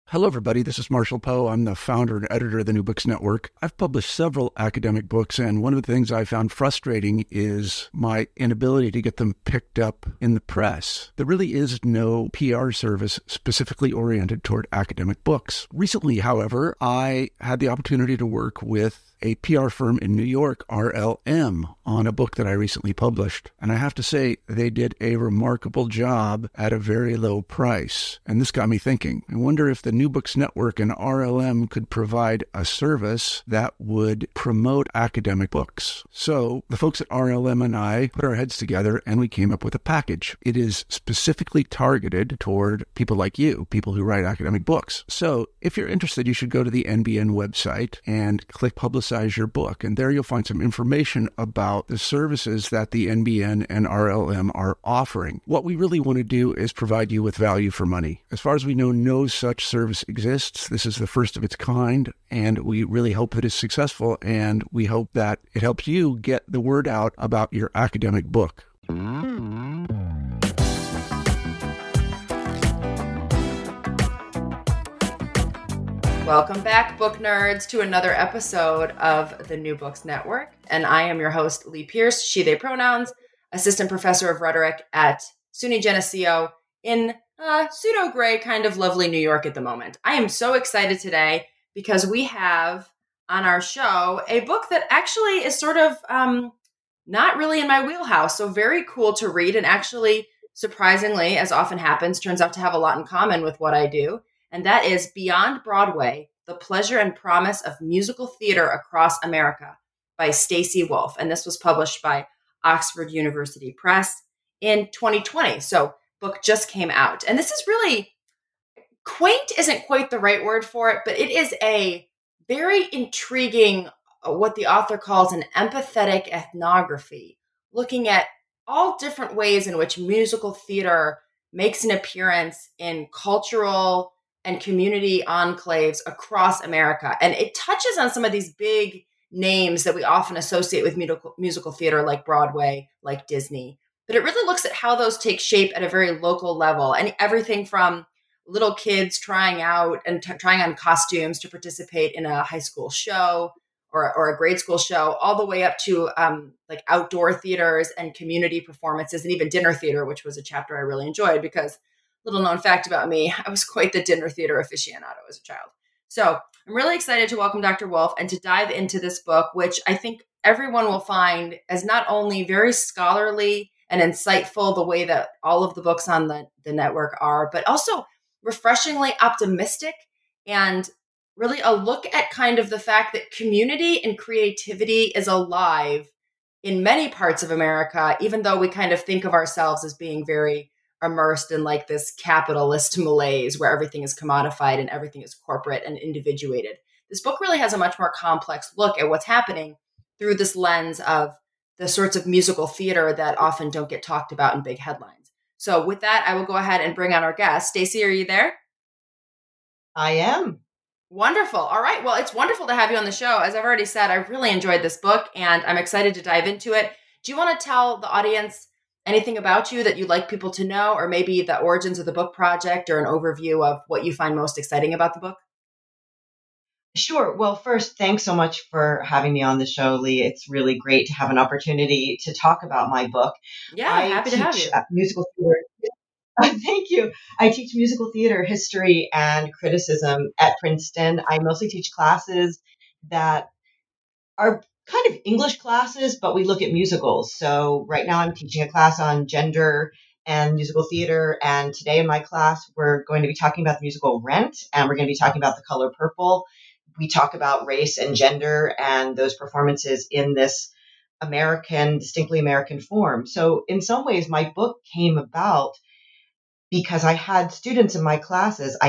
Hello, everybody. This is Marshall Poe. I'm the founder and editor of the New Books Network. I've published several academic books, and one of the things I found frustrating is my inability to get them picked up in the press. There really is no PR service specifically oriented toward academic books. Recently, however, I had the opportunity to work with a PR firm in New York, RLM, on a book that I recently published. And I have to say, they did a remarkable job at a very low price. And this got me thinking. I wonder if the New Books Network and RLM could provide a service that would promote academic books. So the folks at RLM and I put our heads together and we came up with a package. It is specifically targeted toward people like you, people who write academic books. So if you're interested, you should go to the NBN website and click Publicize Your Book. And there you'll find some information about the services that the NBN and RLM are offering. What we really want to do is provide you with value for money. As far as we know, no such service exists. This is the first of its kind, and we really hope that it's successful, and we hope that it helps you get the word out about your academic book. Welcome back, book nerds, to another episode of the New Books Network. And I am your host, Lee Pierce, she, they pronouns, assistant professor of rhetoric at SUNY Geneseo in pseudo-gray, kind of lovely New York at the moment. I am so excited today because we have on our show a book that actually is sort of not really in my wheelhouse. So very cool to read, and actually, surprisingly, as often happens, turns out to have a lot in common with what I do. And that is Beyond Broadway, The Pleasure and Promise of Musical Theater Across America by Stacey Wolf. And this was published by Oxford University Press in 2020. So book just came out. And this is really, quaint isn't quite the right word for it, but it is a very intriguing, what the author calls an empathetic ethnography, looking at all different ways in which musical theater makes an appearance in cultural and community enclaves across America. And it touches on some of these big names that we often associate with musical theater, like Broadway, like Disney. But it really looks at how those take shape at a very local level, and everything from little kids trying out and trying on costumes to participate in a high school show or a grade school show, all the way up to like outdoor theaters and community performances, and even dinner theater, which was a chapter I really enjoyed because, little known fact about me, I was quite the dinner theater aficionado as a child. So I'm really excited to welcome Dr. Wolf and to dive into this book, which I think everyone will find as not only very scholarly and insightful, the way that all of the books on the network are, but also refreshingly optimistic, and really a look at kind of the fact that community and creativity is alive in many parts of America, even though we kind of think of ourselves as being very immersed in like this capitalist malaise where everything is commodified and everything is corporate and individuated. This book really has a much more complex look at what's happening through this lens of the sorts of musical theater that often don't get talked about in big headlines. So with that, I will go ahead and bring on our guest. Stacey, are you there? I am. Wonderful. All right. Well, it's wonderful to have you on the show. As I've already said, I really enjoyed this book and I'm excited to dive into it. Do you want to tell the audience anything about you that you'd like people to know, or maybe the origins of the book project, or an overview of what you find most exciting about the book? Sure. Well, first, thanks so much for having me on the show, Lee. It's really great to have an opportunity to talk about my book. Yeah, happy to have you. Musical theater. Thank you. I teach musical theater history and criticism at Princeton. I mostly teach classes that are kind of English classes, but we look at musicals. So right now I'm teaching a class on gender and musical theater. And today in my class, we're going to be talking about the musical Rent, and we're going to be talking about The Color Purple. We talk about race and gender and those performances in this distinctly American form. So in some ways, my book came about because I have students in my classes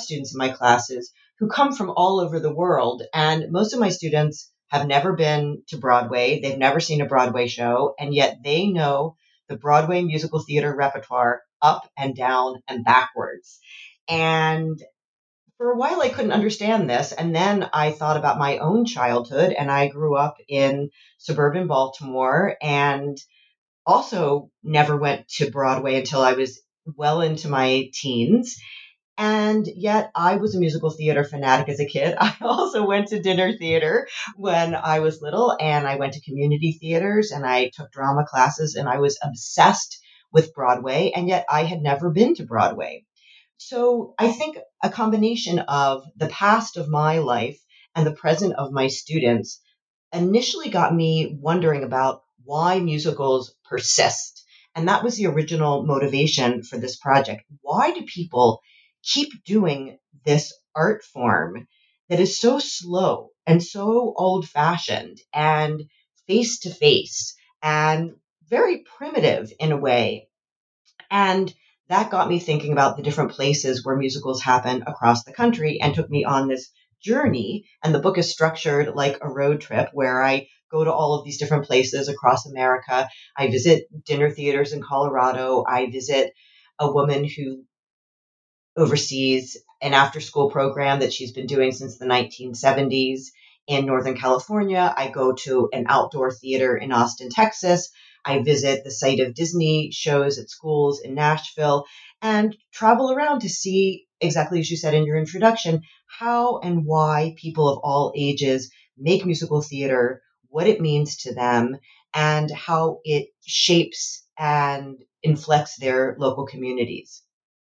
who come from all over the world. And most of my students have never been to Broadway. They've never seen a Broadway show. And yet they know the Broadway musical theater repertoire up and down and backwards. And for a while, I couldn't understand this. And then I thought about my own childhood, and I grew up in suburban Baltimore and also never went to Broadway until I was well into my teens. And yet I was a musical theater fanatic as a kid. I also went to dinner theater when I was little, and I went to community theaters and I took drama classes, and I was obsessed with Broadway. And yet I had never been to Broadway. So I think a combination of the past of my life and the present of my students initially got me wondering about why musicals persist. And that was the original motivation for this project. Why do people keep doing this art form that is so slow and so old fashioned and face to face and very primitive in a way? And that got me thinking about the different places where musicals happen across the country and took me on this journey. And the book is structured like a road trip where I go to all of these different places across America. I visit dinner theaters in Colorado. I visit a woman who oversees an after school program that she's been doing since the 1970s in Northern California. I go to an outdoor theater in Austin, Texas. I visit the site of Disney shows at schools in Nashville and travel around to see, exactly as you said in your introduction, how and why people of all ages make musical theater, what it means to them, and how it shapes and inflects their local communities.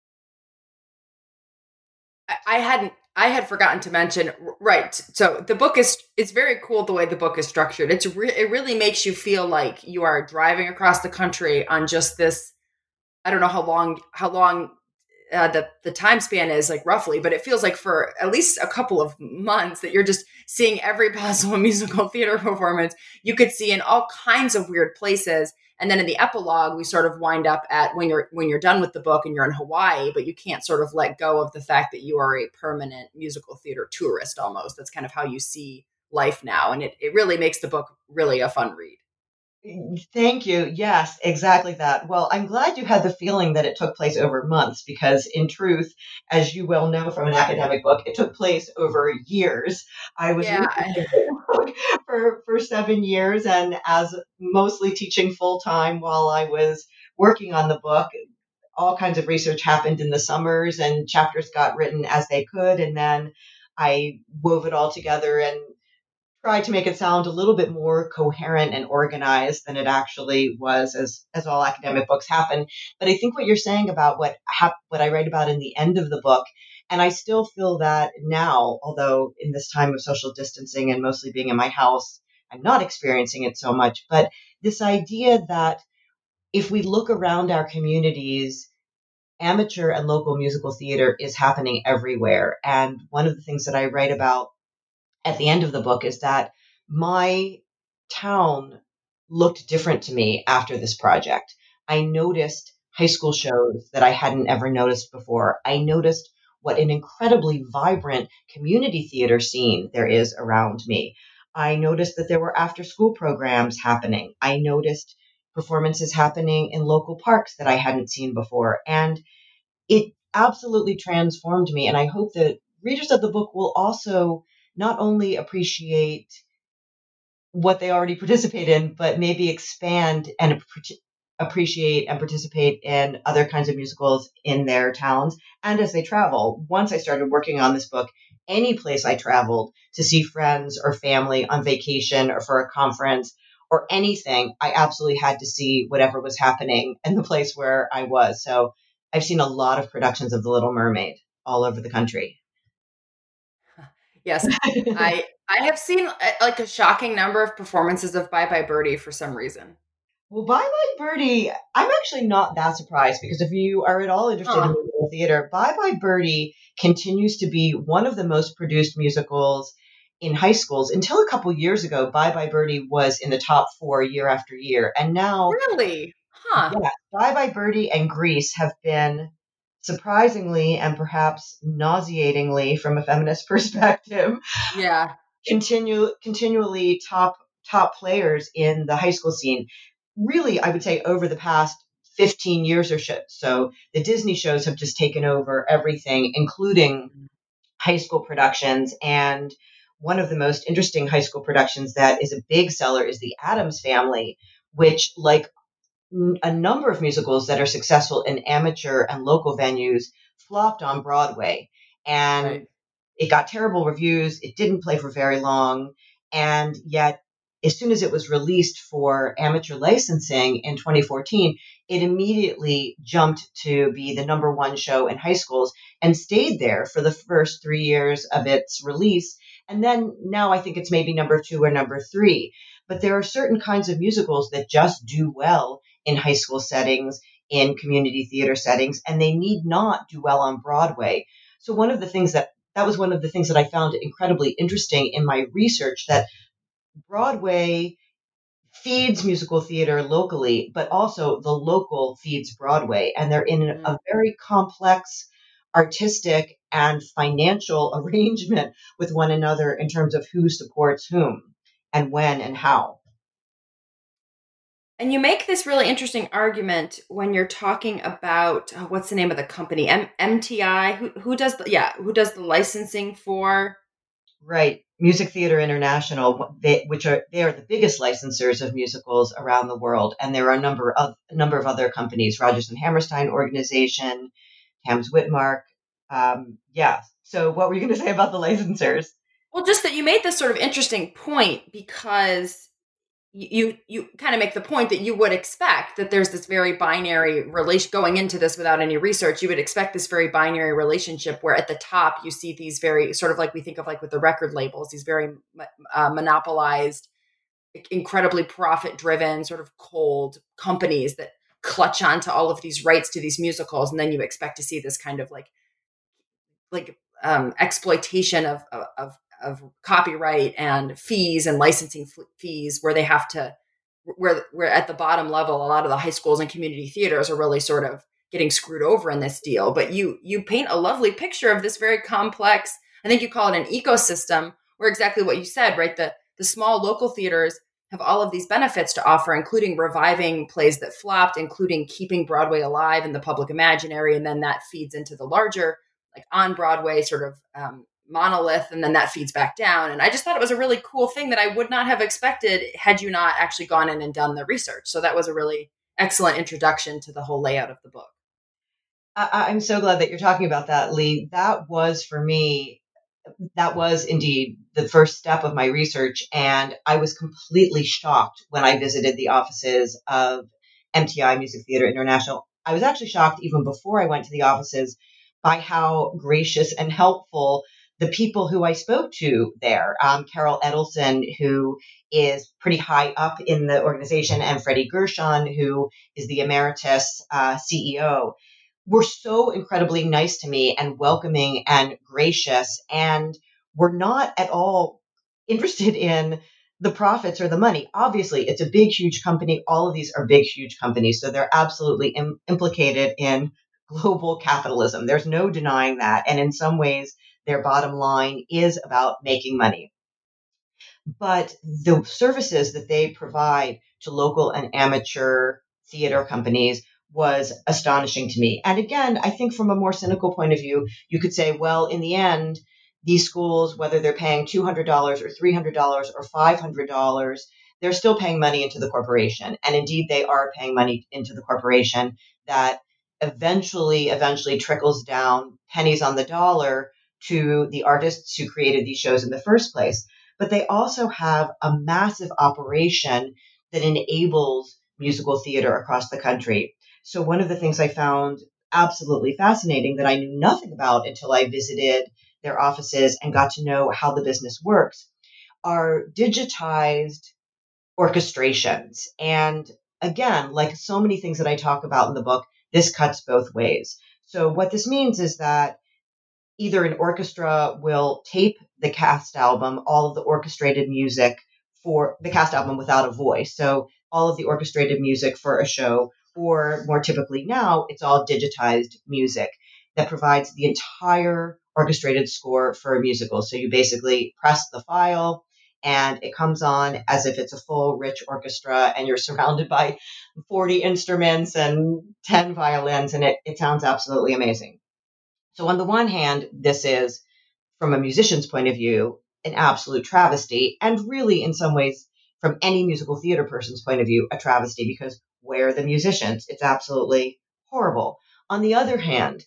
I had forgotten to mention, right. So the book it's very cool the way the book is structured. It really makes you feel like you are driving across the country on just this. I don't know how long the time span is, like, roughly, but it feels like for at least a couple of months that you're just seeing every possible musical theater performance you could see in all kinds of weird places. And then in the epilogue, we sort of wind up at when you're done with the book and you're in Hawaii, but you can't sort of let go of the fact that you are a permanent musical theater tourist almost. That's kind of how you see life now. And it really makes the book really a fun read. Thank you. Yes, exactly that. Well, I'm glad you had the feeling that it took place over months because, in truth, as you well know from an academic book, it took place over years. I was reading the book for 7 years, and as mostly teaching full time while I was working on the book, all kinds of research happened in the summers, and chapters got written as they could, and then I wove it all together and tried to make it sound a little bit more coherent and organized than it actually was, as all academic books happen. But I think what you're saying about what I write about in the end of the book, and I still feel that now, although in this time of social distancing and mostly being in my house, I'm not experiencing it so much. But this idea that if we look around our communities, amateur and local musical theater is happening everywhere. And one of the things that I write about at the end of the book is that my town looked different to me after this project. I noticed high school shows that I hadn't ever noticed before. I noticed what an incredibly vibrant community theater scene there is around me. I noticed that there were after school programs happening. I noticed performances happening in local parks that I hadn't seen before. And it absolutely transformed me. And I hope that readers of the book will also not only appreciate what they already participate in, but maybe expand and appreciate and participate in other kinds of musicals in their towns and as they travel. Once I started working on this book, any place I traveled to see friends or family on vacation or for a conference or anything, I absolutely had to see whatever was happening in the place where I was. So I've seen a lot of productions of The Little Mermaid all over the country. Yes, I have seen like a shocking number of performances of Bye Bye Birdie for some reason. Well, Bye Bye Birdie, I'm actually not that surprised because if you are at all interested in musical theater, Bye Bye Birdie continues to be one of the most produced musicals in high schools. Until a couple years ago, Bye Bye Birdie was in the top 4 year after year. And now, really? Huh. Yeah, Bye Bye Birdie and Grease have been surprisingly and perhaps nauseatingly from a feminist perspective, Yeah. continually top players in the high school scene. Really, I would say over the past 15 years or so, the Disney shows have just taken over everything, including high school productions. And one of the most interesting high school productions that is a big seller is The Addams Family, which, like a number of musicals that are successful in amateur and local venues, flopped on Broadway, and Right. it got terrible reviews. It didn't play for very long. And yet, as soon as it was released for amateur licensing in 2014, it immediately jumped to be the number one show in high schools and stayed there for the first 3 years of its release. And then now I think it's maybe number 2 or number 3. But there are certain kinds of musicals that just do well in high school settings, in community theater settings, and they need not do well on Broadway. So that was one of the things that I found incredibly interesting in my research, that Broadway feeds musical theater locally, but also the local feeds Broadway. And they're in a very complex artistic and financial arrangement with one another in terms of who supports whom and when and how. And you make this really interesting argument when you're talking about what's the name of the company, MTI, who does the licensing for? Right. Music Theater International, they are the biggest licensors of musicals around the world, and there are a number of other companies, Rodgers and Hammerstein Organization, Tams Whitmark. Yeah. So, what were you going to say about the licensors? Well, just that you made this sort of interesting point, because you kind of make the point that you would expect that there's this very binary relation going into this without any research. You would expect this very binary relationship where at the top you see these very sort of like we think of like with the record labels, these very monopolized, incredibly profit driven, sort of cold companies that clutch onto all of these rights to these musicals. And then you expect to see this kind of like exploitation of copyright and fees and licensing fees, where they have to, where at the bottom level, a lot of the high schools and community theaters are really sort of getting screwed over in this deal. But you paint a lovely picture of this very complex, I think you call it an ecosystem, where exactly what you said, right? The small local theaters have all of these benefits to offer, including reviving plays that flopped, including keeping Broadway alive in the public imaginary. And then that feeds into the larger, like on Broadway sort of monolith, and then that feeds back down. And I just thought it was a really cool thing that I would not have expected had you not actually gone in and done the research. So that was a really excellent introduction to the whole layout of the book. I'm so glad that you're talking about that, Lee. That was indeed the first step of my research. And I was completely shocked when I visited the offices of MTI, Music Theater International. I was actually shocked even before I went to the offices by how gracious and helpful the people who I spoke to there, Carol Edelson, who is pretty high up in the organization, and Freddie Gershon, who is the emeritus CEO, were so incredibly nice to me and welcoming and gracious, and were not at all interested in the profits or the money. Obviously, it's a big, huge company. All of these are big, huge companies, so they're absolutely implicated in global capitalism. There's no denying that. And in some ways, their bottom line is about making money. But the services that they provide to local and amateur theater companies was astonishing to me. And again, I think from a more cynical point of view, you could say, well, in the end, these schools, whether they're paying $200 or $300 or $500, they're still paying money into the corporation. And indeed, they are paying money into the corporation that eventually trickles down pennies on the dollar to the artists who created these shows in the first place. But they also have a massive operation that enables musical theater across the country. So one of the things I found absolutely fascinating that I knew nothing about until I visited their offices and got to know how the business works are digitized orchestrations. And again, like so many things that I talk about in the book, this cuts both ways. So what this means is that either an orchestra will tape the cast album, all of the orchestrated music for the cast album without a voice. So all of the orchestrated music for a show, or more typically now, it's all digitized music that provides the entire orchestrated score for a musical. So you basically press the file and it comes on as if it's a full, rich orchestra, and you're surrounded by 40 instruments and 10 violins, and it sounds absolutely amazing. So on the one hand, this is, from a musician's point of view, an absolute travesty, and really, in some ways, from any musical theater person's point of view, a travesty, because where are the musicians? It's absolutely horrible. On the other hand,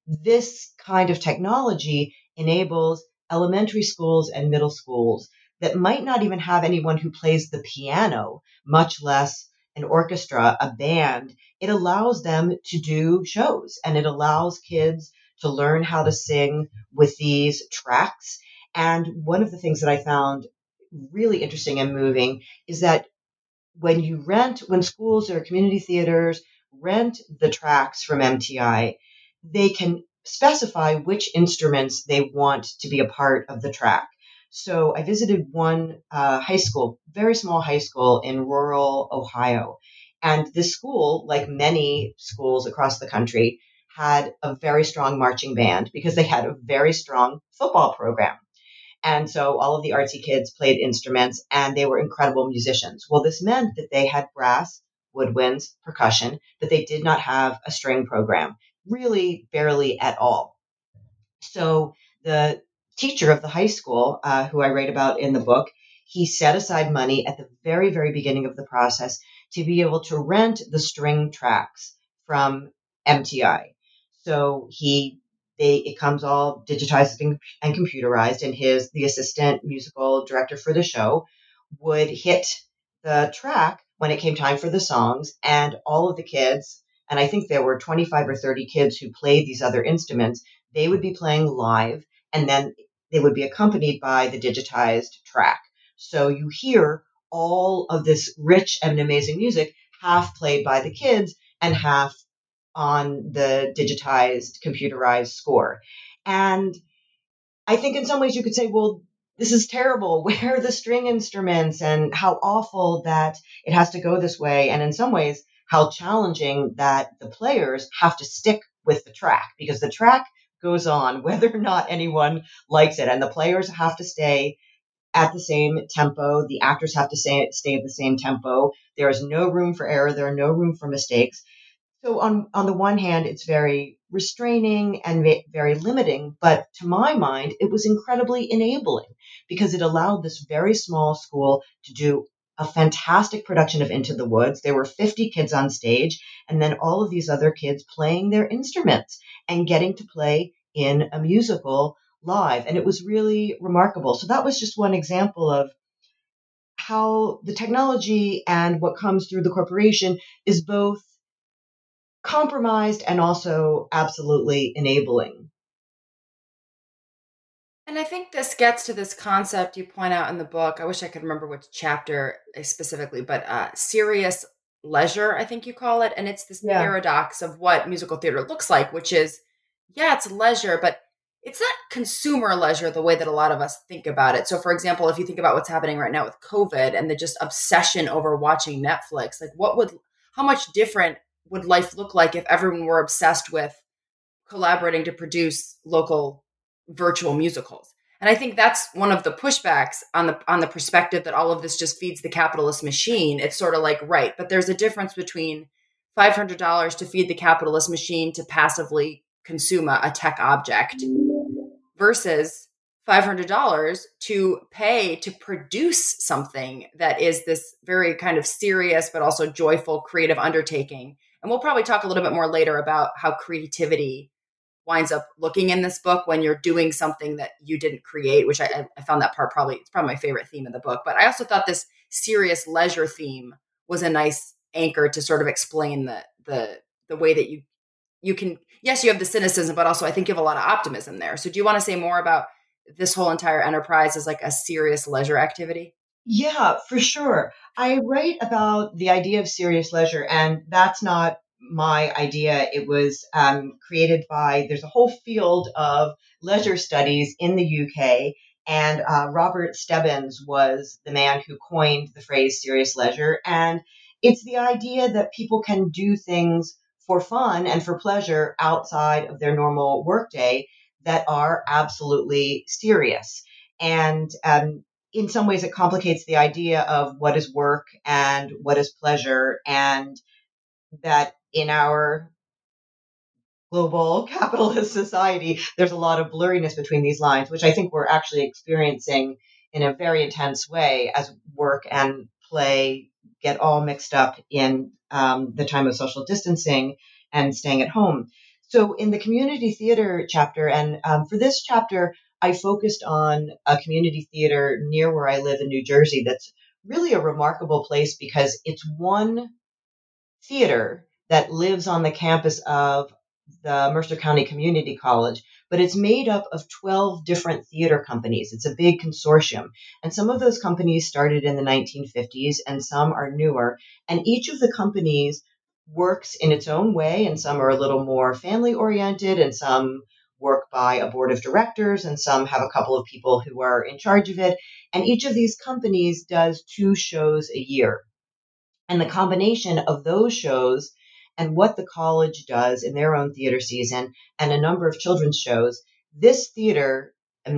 this kind of technology enables elementary schools and middle schools that might not even have anyone who plays the piano, much less an orchestra, a band. It allows them to do shows, and it allows kids to learn how to sing with these tracks. And one of the things that I found really interesting and moving is that when schools or community theaters rent the tracks from MTI, they can specify which instruments they want to be a part of the track. So I visited one high school, very small high school in rural Ohio. And this school, like many schools across the country, had a very strong marching band because they had a very strong football program. And so all of the artsy kids played instruments and they were incredible musicians. Well, this meant that they had brass, woodwinds, percussion, but they did not have a string program, really barely at all. So the teacher of the high school, who I write about in the book, he set aside money at the very, very beginning of the process to be able to rent the string tracks from MTI. So it comes all digitized and computerized, and the assistant musical director for the show would hit the track when it came time for the songs, and all of the kids, and I think there were 25 or 30 kids who played these other instruments, they would be playing live, and then they would be accompanied by the digitized track. So you hear all of this rich and amazing music, half played by the kids and half on the digitized, computerized score. And I think in some ways you could say, well, this is terrible. Where are the string instruments? And how awful that it has to go this way. And in some ways, how challenging that the players have to stick with the track, because the track goes on whether or not anyone likes it. And the players have to stay at the same tempo. The actors have to stay at the same tempo. There is no room for error. There are no room for mistakes. So on the one hand, it's very restraining and very limiting, but to my mind, it was incredibly enabling because it allowed this very small school to do a fantastic production of Into the Woods. There were 50 kids on stage, and then all of these other kids playing their instruments and getting to play in a musical live. And it was really remarkable. So that was just one example of how the technology and what comes through the corporation is both compromised and also absolutely enabling. And I think this gets to this concept you point out in the book. I wish I could remember which chapter specifically, but serious leisure, I think you call it. And it's this paradox of what musical theater looks like, which is, it's leisure, but it's not consumer leisure the way that a lot of us think about it. So for example, if you think about what's happening right now with COVID and the just obsession over watching Netflix, like how much different would life look like if everyone were obsessed with collaborating to produce local virtual musicals? And I think that's one of the pushbacks on the perspective that all of this just feeds the capitalist machine. It's sort of like, right, but there's a difference between $500 to feed the capitalist machine to passively consume a tech object versus $500 to pay to produce something that is this very kind of serious but also joyful creative undertaking. And we'll probably talk a little bit more later about how creativity winds up looking in this book when you're doing something that you didn't create, which I found that part it's probably my favorite theme of the book. But I also thought this serious leisure theme was a nice anchor to sort of explain the way that you can, yes, you have the cynicism, but also I think you have a lot of optimism there. So do you want to say more about this whole entire enterprise as like a serious leisure activity? Yeah, for sure. I write about the idea of serious leisure, and that's not my idea. It was created there's a whole field of leisure studies in the UK, and Robert Stebbins was the man who coined the phrase serious leisure. And it's the idea that people can do things for fun and for pleasure outside of their normal workday that are absolutely serious. And in some ways, it complicates the idea of what is work and what is pleasure, and that in our global capitalist society, there's a lot of blurriness between these lines, which I think we're actually experiencing in a very intense way as work and play get all mixed up in the time of social distancing and staying at home. So in the community theater chapter, and for this chapter, I focused on a community theater near where I live in New Jersey that's really a remarkable place because it's one theater that lives on the campus of the Mercer County Community College, but it's made up of 12 different theater companies. It's a big consortium. And some of those companies started in the 1950s and some are newer. And each of the companies works in its own way, and some are a little more family oriented, and some work by a board of directors, and some have a couple of people who are in charge of it. And each of these companies does 2 shows a year. And the combination of those shows and what the college does in their own theater season and a number of children's shows, this theater,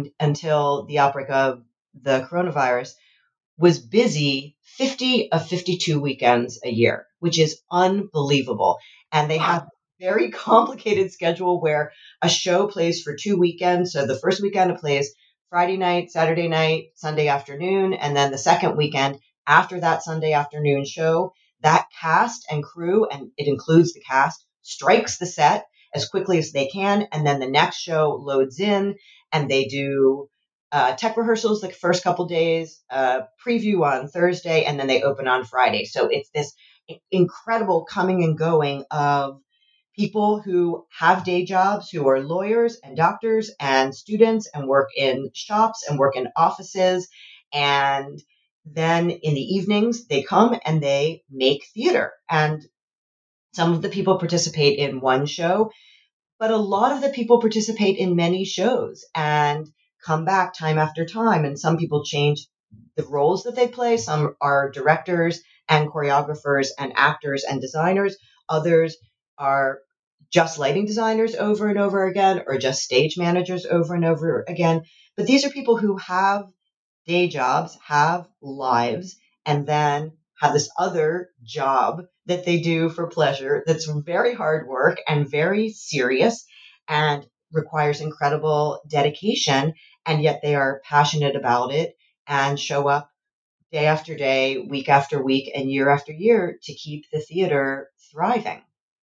until the outbreak of the coronavirus, was busy 50 of 52 weekends a year, which is unbelievable. And they have a very complicated schedule where a show plays for 2 weekends. So the first weekend it plays Friday night, Saturday night, Sunday afternoon, and then the second weekend after that Sunday afternoon show, that cast and crew, and it includes the cast, strikes the set as quickly as they can. And then the next show loads in and they do tech rehearsals the first couple days, preview on Thursday, and then they open on Friday. So it's this incredible coming and going of people who have day jobs, who are lawyers and doctors and students and work in shops and work in offices. And then in the evenings, they come and they make theater. And some of the people participate in one show, but a lot of the people participate in many shows and come back time after time. And some people change the roles that they play. Some are directors and choreographers and actors and designers. Others are just lighting designers over and over again, or just stage managers over and over again. But these are people who have day jobs, have lives, and then have this other job that they do for pleasure that's very hard work and very serious and requires incredible dedication. And yet they are passionate about it and show up day after day, week after week, and year after year to keep the theater thriving.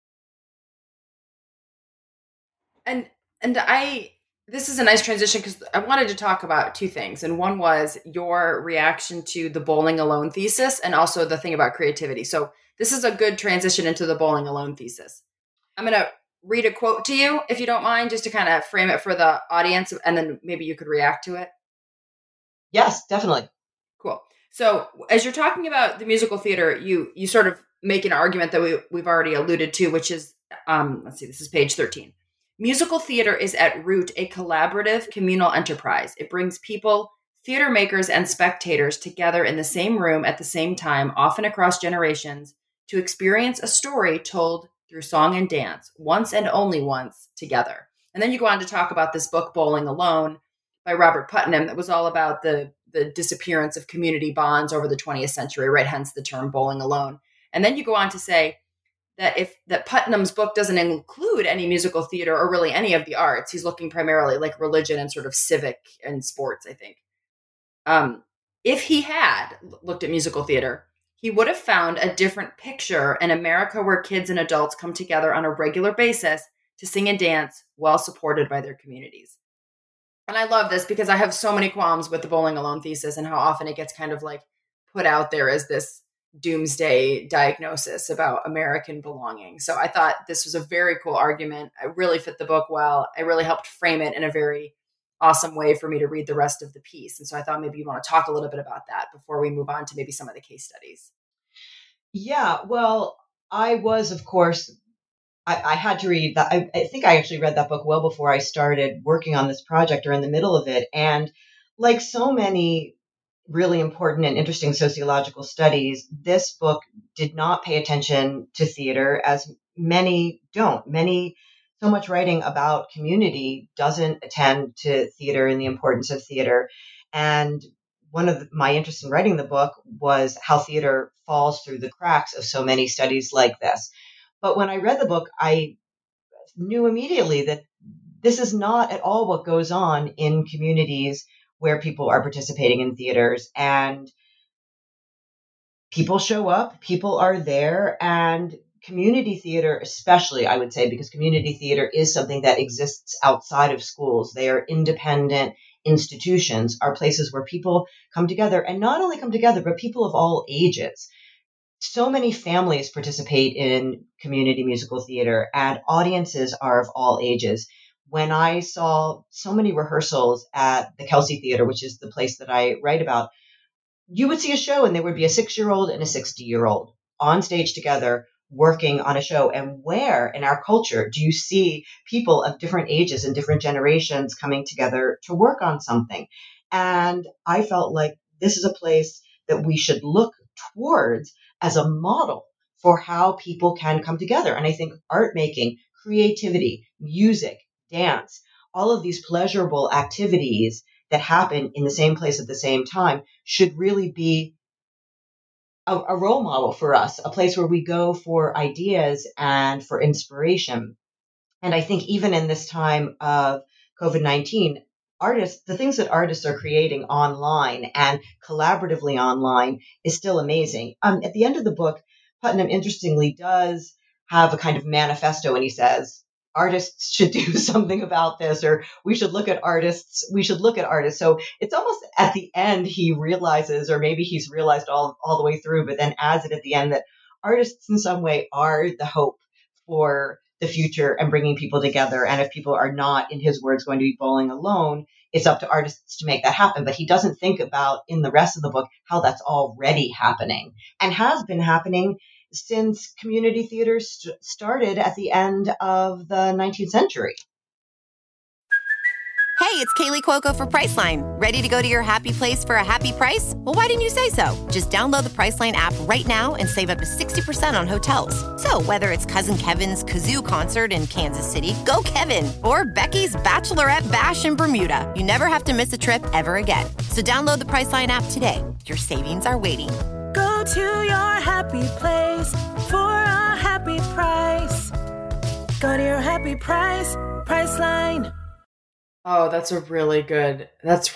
And this is a nice transition because I wanted to talk about 2 things. And one was your reaction to the bowling alone thesis and also the thing about creativity. So this is a good transition into the bowling alone thesis. I'm going to read a quote to you, if you don't mind, just to kind of frame it for the audience, and then maybe you could react to it. Yes, definitely. Cool. So as you're talking about the musical theater, you sort of make an argument that we've already alluded to, which is, let's see, this is page 13. Musical theater is at root a collaborative communal enterprise. It brings people, theater makers, and spectators together in the same room at the same time, often across generations, to experience a story told through song and dance, once and only once together. And then you go on to talk about this book, Bowling Alone, by Robert Putnam, that was all about the disappearance of community bonds over the 20th century, right? Hence the term bowling alone. And then you go on to say that Putnam's book doesn't include any musical theater or really any of the arts. He's looking primarily like religion and sort of civic and sports, I think. If he had looked at musical theater, he would have found a different picture, an America where kids and adults come together on a regular basis to sing and dance, well supported by their communities. And I love this because I have so many qualms with the bowling alone thesis and how often it gets kind of like put out there as this doomsday diagnosis about American belonging. So I thought this was a very cool argument. I really fit the book well. I really helped frame it in a very awesome way for me to read the rest of the piece. And so I thought maybe you want to talk a little bit about that before we move on to maybe some of the case studies. Yeah, well, I was, of course, I had to read that. I think I actually read that book well before I started working on this project or in the middle of it. And like so many really important and interesting sociological studies, this book did not pay attention to theater, as many don't. So much writing about community doesn't attend to theater and the importance of theater. And one of my interests in writing the book was how theater falls through the cracks of so many studies like this. But when I read the book, I knew immediately that this is not at all what goes on in communities where people are participating in theaters. And people show up, people are there, and community theater, especially, I would say, because community theater is something that exists outside of schools. They are independent institutions, are places where people come together, and not only come together, but people of all ages. So many families participate in community musical theater, and audiences are of all ages. When I saw so many rehearsals at the Kelsey Theater, which is the place that I write about, you would see a show and there would be a 6-year-old and a 60-year-old on stage together working on a show. And where in our culture do you see people of different ages and different generations coming together to work on something? And I felt like this is a place that we should look towards as a model for how people can come together. And I think art making, creativity, music, dance, all of these pleasurable activities that happen in the same place at the same time should really be a role model for us, a place where we go for ideas and for inspiration. And I think even in this time of COVID-19, artists, the things that artists are creating online and collaboratively online is still amazing. At the end of the book, Putnam interestingly does have a kind of manifesto, and he says, artists should do something about this, or we should look at artists. So it's almost at the end he realizes, or maybe he's realized all the way through, but then adds it at the end that artists in some way are the hope for the future and bringing people together. And if people are not, in his words, going to be bowling alone, it's up to artists to make that happen. But he doesn't think about in the rest of the book how that's already happening and has been happening since community theater started at the end of the 19th century. Hey, it's Kaylee Cuoco for Priceline. Ready to go to your happy place for a happy price? Well, why didn't you say so? Just download the Priceline app right now and save up to 60% on hotels. So whether it's Cousin Kevin's Kazoo Concert in Kansas City, go Kevin, or Becky's Bachelorette Bash in Bermuda, you never have to miss a trip ever again. So download the Priceline app today. Your savings are waiting. Go to your happy place for a happy price. Go to your happy price, Priceline. Oh, that's really good. It's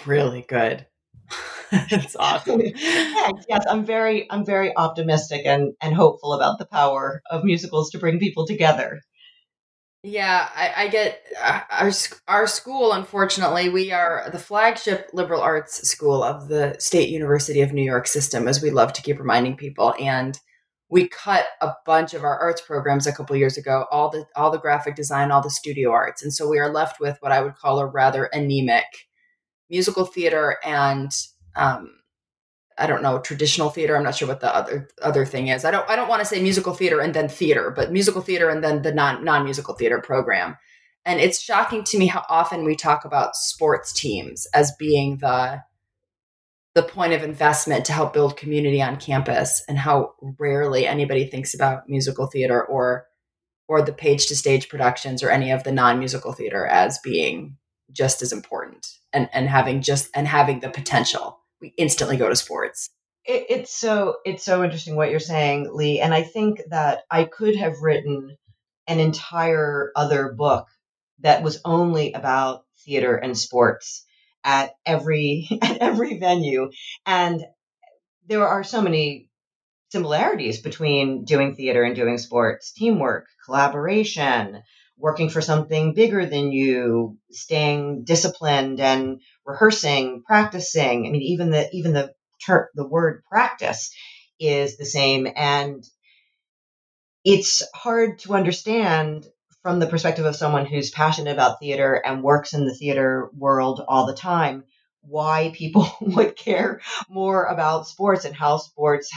awesome. Yes, I'm very optimistic and hopeful about the power of musicals to bring people together. Yeah, I get our school. Unfortunately, we are the flagship liberal arts school of the State University of New York system, as we love to keep reminding people. And we cut a bunch of our arts programs a couple years ago, all the graphic design, all the studio arts. And so we are left with what I would call a rather anemic musical theater and, I don't know, traditional theater. I'm not sure what the other thing is. I don't want to say musical theater and then theater, but musical theater and then the non-musical theater program. And it's shocking to me how often we talk about sports teams as being the point of investment to help build community on campus, and how rarely anybody thinks about musical theater or the page to stage productions or any of the non-musical theater as being just as important and having the potential. We instantly go to sports. It's so interesting what you're saying, Lee. And I think that I could have written an entire other book that was only about theater and sports at every venue. And there are so many similarities between doing theater and doing sports: teamwork, collaboration, working for something bigger than you, staying disciplined and rehearsing, practicing. I mean, even the word practice is the same. And it's hard to understand from the perspective of someone who's passionate about theater and works in the theater world all the time, why people would care more about sports and how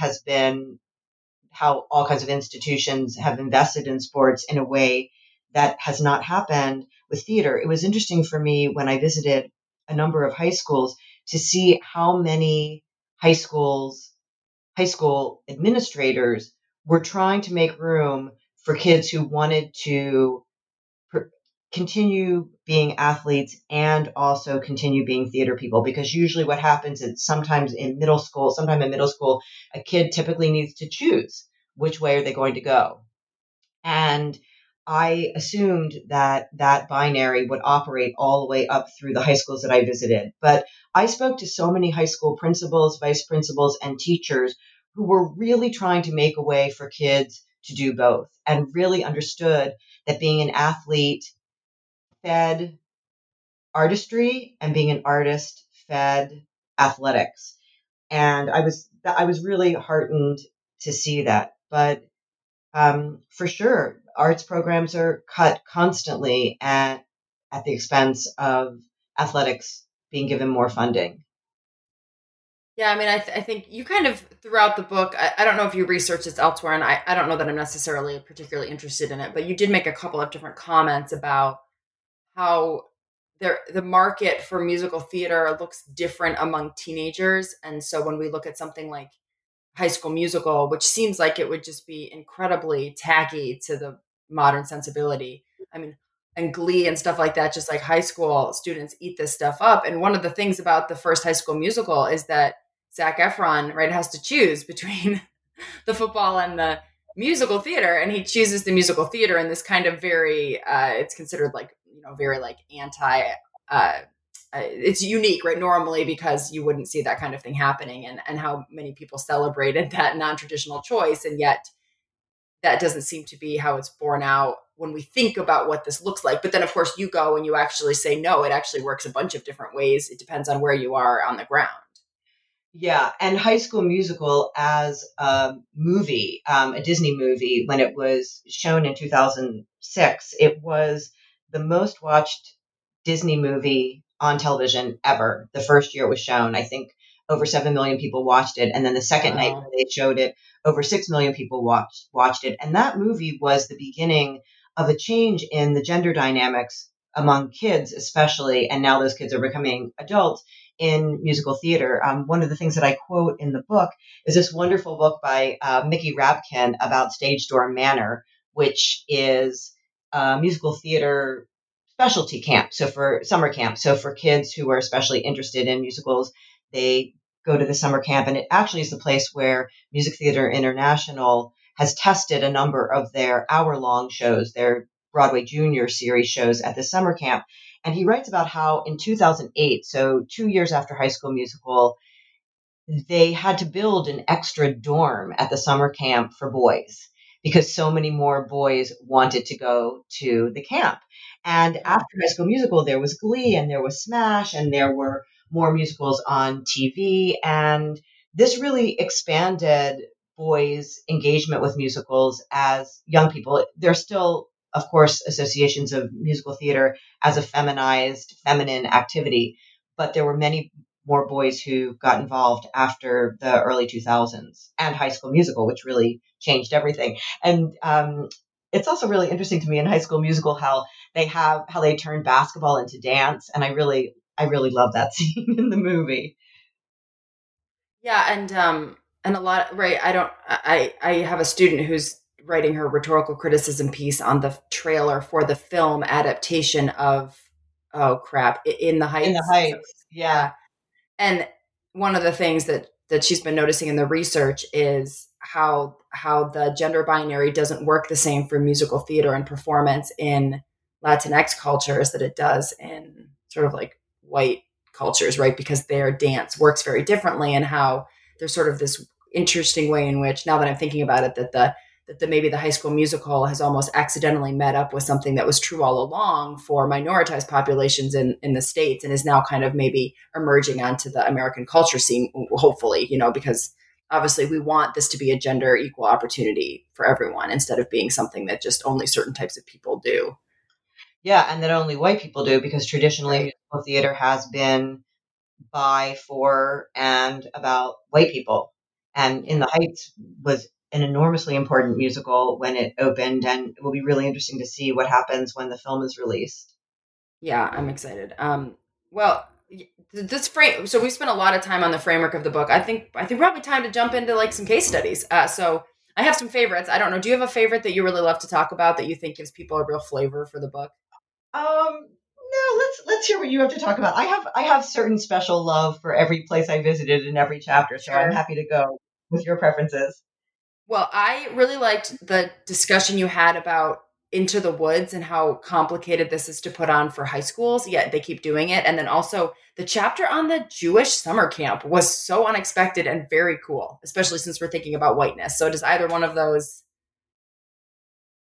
all kinds of institutions have invested in sports in a way that has not happened with theater. It was interesting for me when I visited a number of high schools to see how many high school administrators were trying to make room for kids who wanted to continue being athletes and also continue being theater people. Because usually what happens is sometime in middle school, a kid typically needs to choose which way are they going to go. And I assumed that binary would operate all the way up through the high schools that I visited. But I spoke to so many high school principals, vice principals, and teachers who were really trying to make a way for kids to do both and really understood that being an athlete fed artistry and being an artist fed athletics. And I was really heartened to see that. But for sure, arts programs are cut constantly at the expense of athletics being given more funding. Yeah, I mean, I think you kind of, throughout the book, I don't know if you researched this elsewhere, and I don't know that I'm necessarily particularly interested in it, but you did make a couple of different comments about how the market for musical theater looks different among teenagers. And so when we look at something like High School Musical, which seems like it would just be incredibly tacky to the modern sensibility, I mean, and Glee and stuff like that, just like high school students eat this stuff up. And one of the things about the first High School Musical is that Zac Efron, right, has to choose between the football and the musical theater, and he chooses the musical theater in this kind of very, it's considered like, very like anti, it's unique, right, normally, because you wouldn't see that kind of thing happening, and how many people celebrated that non-traditional choice, and yet that doesn't seem to be how it's borne out when we think about what this looks like. But then, of course, you go and you actually say, no, it actually works a bunch of different ways. It depends on where you are on the ground. Yeah, and High School Musical as a movie, a Disney movie, when it was shown in 2006, it was the most watched Disney movie on television ever. The first year it was shown, I think over 7 million people watched it. And then the second night when they showed it, over 6 million people watched it. And that movie was the beginning of a change in the gender dynamics among kids, especially. And now those kids are becoming adults in musical theater. One of the things that I quote in the book is this wonderful book by Mickey Rapkin about Stage Door Manor, which is a musical theater specialty camp. So for summer camp. So for kids who are especially interested in musicals, they go to the summer camp. And it actually is the place where Music Theater International has tested a number of their hour-long shows, their Broadway Junior series shows at the summer camp. And he writes about how in 2008, so 2 years after High School Musical, they had to build an extra dorm at the summer camp for boys because so many more boys wanted to go to the camp. And after High School Musical, there was Glee and there was Smash and there were more musicals on TV. And this really expanded boys' engagement with musicals as young people. There's still, of course, associations of musical theater as a feminized, feminine activity, but there were many more boys who got involved after the early 2000s and High School Musical, which really changed everything. And it's also really interesting to me in High School Musical how they turn basketball into dance, and I really love that scene in the movie. Yeah, and a lot, right? I have a student who's writing her rhetorical criticism piece on the trailer for the film adaptation of In the Heights. In the Heights, yeah. And one of the things that she's been noticing in the research is how the gender binary doesn't work the same for musical theater and performance in Latinx cultures that it does in sort of like white cultures, right? Because their dance works very differently, and how there's sort of this interesting way in which, now that I'm thinking about it, that maybe the High School Musical has almost accidentally met up with something that was true all along for minoritized populations in the States, and is now kind of maybe emerging onto the American culture scene, hopefully, because obviously we want this to be a gender equal opportunity for everyone instead of being something that just only certain types of people do. Yeah, and that only white people do, because traditionally musical theater has been by, for, and about white people. And In the Heights was an enormously important musical when it opened, and it will be really interesting to see what happens when the film is released. Yeah, I'm excited. Well, this frame. So we spent a lot of time on the framework of the book. I think probably time to jump into like some case studies. So I have some favorites. I don't know. Do you have a favorite that you really love to talk about that you think gives people a real flavor for the book? No, let's hear what you have to talk about. I have certain special love for every place I visited in every chapter, so I'm happy to go with your preferences. Well, I really liked the discussion you had about Into the Woods and how complicated this is to put on for high schools, yet they keep doing it. And then also the chapter on the Jewish summer camp was so unexpected and very cool, especially since we're thinking about whiteness. So does either one of those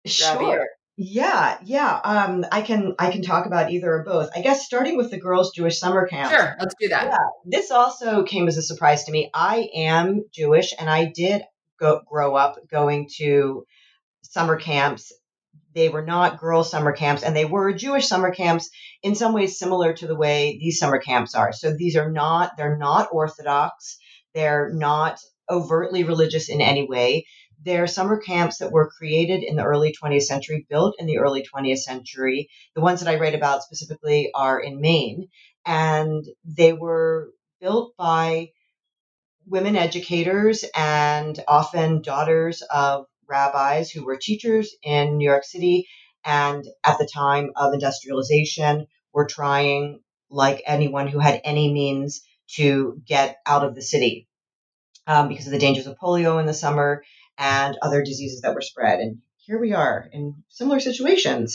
Sure. Yeah. I can talk about either or both. I guess starting with the girls' Jewish summer camps. Sure, let's do that. Yeah, this also came as a surprise to me. I am Jewish, and I did grow up going to summer camps. They were not girls' summer camps, and they were Jewish summer camps in some ways similar to the way these summer camps are. So they're not Orthodox. They're not overtly religious in any way. They're summer camps that were created in the early 20th century, built in the early 20th century. The ones that I write about specifically are in Maine, and they were built by women educators and often daughters of rabbis who were teachers in New York City. And at the time of industrialization, were trying, like anyone who had any means, to get out of the city because of the dangers of polio in the summer and other diseases that were spread. And here we are in similar situations.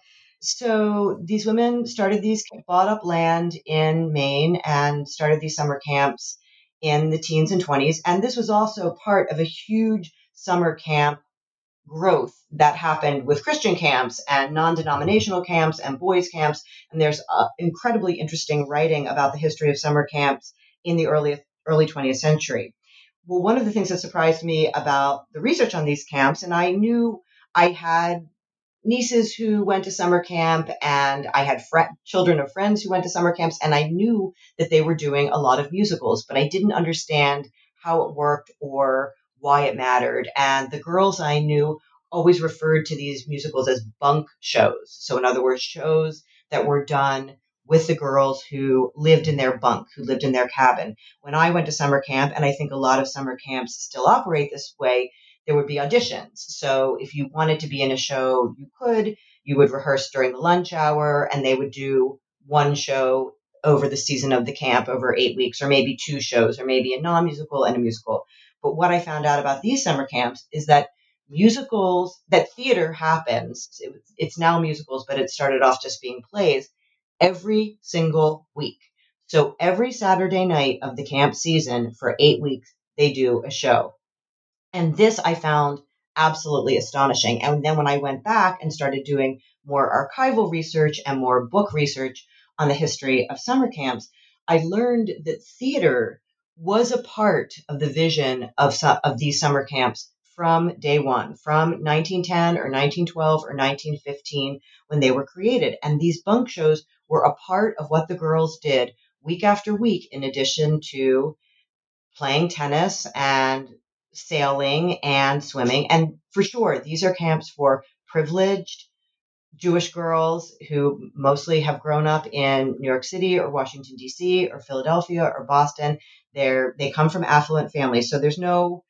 So these women bought up land in Maine and started these summer camps in the teens and 20s. And this was also part of a huge summer camp growth that happened with Christian camps and non-denominational camps and boys camps. And there's incredibly interesting writing about the history of summer camps in the early 20th century. Well, one of the things that surprised me about the research on these camps, and I knew I had nieces who went to summer camp, and I had children of friends who went to summer camps, and I knew that they were doing a lot of musicals, but I didn't understand how it worked or why it mattered. And the girls I knew always referred to these musicals as bunk shows. So in other words, shows that were done with the girls who lived in their bunk, who lived in their cabin. When I went to summer camp, and I think a lot of summer camps still operate this way, there would be auditions. So if you wanted to be in a show, you would rehearse during the lunch hour, and they would do one show over the season of the camp over 8 weeks, or maybe 2 shows, or maybe a non-musical and a musical. But what I found out about these summer camps is that theater happens. It's now musicals, but it started off just being plays every single week. So every Saturday night of the camp season for 8 weeks, they do a show. And this I found absolutely astonishing. And then when I went back and started doing more archival research and more book research on the history of summer camps, I learned that theater was a part of the vision of these summer camps from day one, from 1910 or 1912 or 1915 when they were created. And these bunk shows were a part of what the girls did week after week, in addition to playing tennis and sailing and swimming. And for sure, these are camps for privileged Jewish girls who mostly have grown up in New York City or Washington, D.C. or Philadelphia or Boston. They come from affluent families. So there's no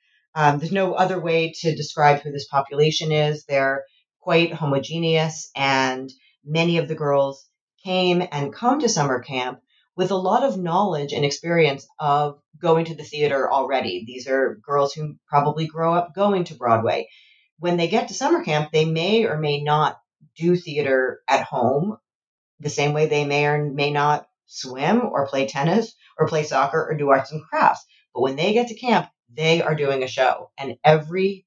other way to describe who this population is. They're quite homogeneous, and many of the girls came and come to summer camp with a lot of knowledge and experience of going to the theater already. These are girls who probably grow up going to Broadway. When they get to summer camp, they may or may not do theater at home the same way they may or may not swim or play tennis or play soccer or do arts and crafts. But when they get to camp, they are doing a show, and every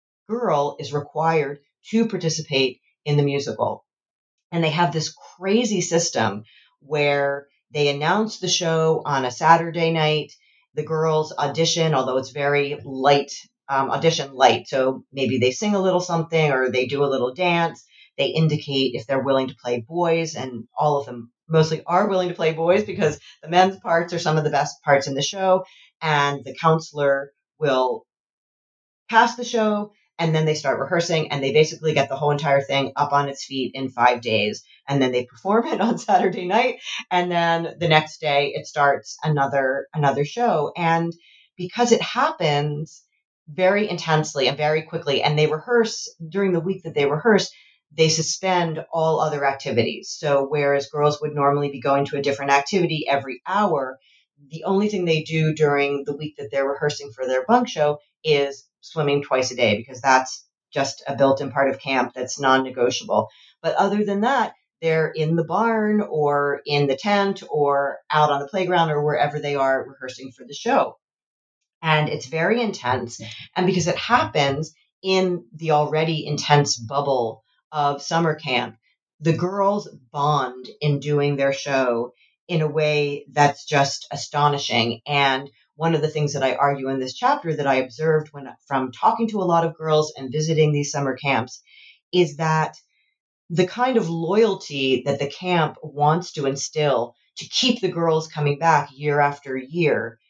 girl is required to participate in the musical. And they have this crazy system where they announce the show on a Saturday night. The girls audition, although it's very light, audition light. So maybe they sing a little something or they do a little dance. They indicate if they're willing to play boys, and all of them mostly are willing to play boys because the men's parts are some of the best parts in the show. And the counselor will cast the show, and then they start rehearsing, and they basically get the whole entire thing up on its feet in 5 days. And then they perform it on Saturday night. And then the next day it starts another show. And because it happens very intensely and very quickly, and they rehearse during the week that they rehearse, they suspend all other activities. So whereas girls would normally be going to a different activity every hour, the only thing they do during the week that they're rehearsing for their bunk show is swimming twice a day, because that's just a built-in part of camp that's non-negotiable. But other than that, they're in the barn or in the tent or out on the playground or wherever they are rehearsing for the show. And it's very intense. And because it happens in the already intense bubble of summer camp, the girls bond in doing their show in a way that's just astonishing. And one of the things that I argue in this chapter that I observed from talking to a lot of girls and visiting these summer camps is that the kind of loyalty that the camp wants to instill to keep the girls coming back year after year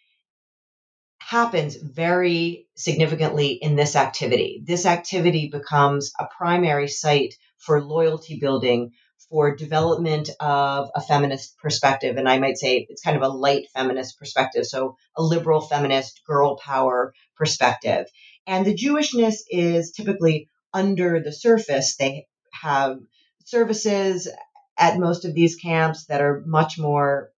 happens very significantly in this activity. This activity becomes a primary site for loyalty building, for development of a feminist perspective. And I might say it's kind of a light feminist perspective. So a liberal feminist girl power perspective. And the Jewishness is typically under the surface. They have services at most of these camps that are much more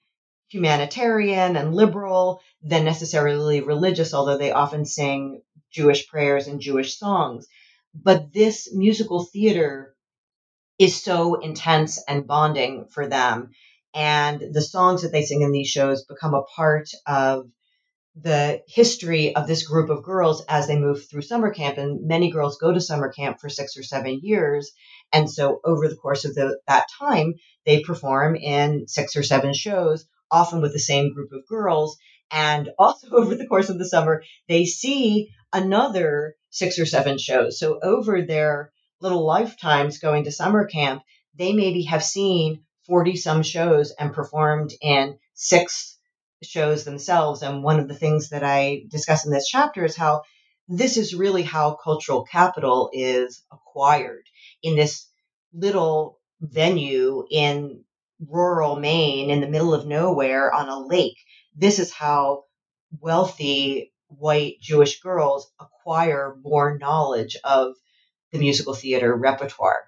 humanitarian and liberal than necessarily religious, although they often sing Jewish prayers and Jewish songs. But this musical theater is so intense and bonding for them. And the songs that they sing in these shows become a part of the history of this group of girls as they move through summer camp. And many girls go to summer camp for 6 or 7 years. And so over the course of that time, they perform in 6 or 7 shows, often with the same group of girls. And also over the course of the summer, they see another 6 or 7 shows. So over their little lifetimes going to summer camp, they maybe have seen 40 some shows and performed in 6 shows themselves. And one of the things that I discuss in this chapter is how this is really how cultural capital is acquired in this little venue in rural Maine in the middle of nowhere on a lake. This is how wealthy white Jewish girls acquire more knowledge of the musical theater repertoire.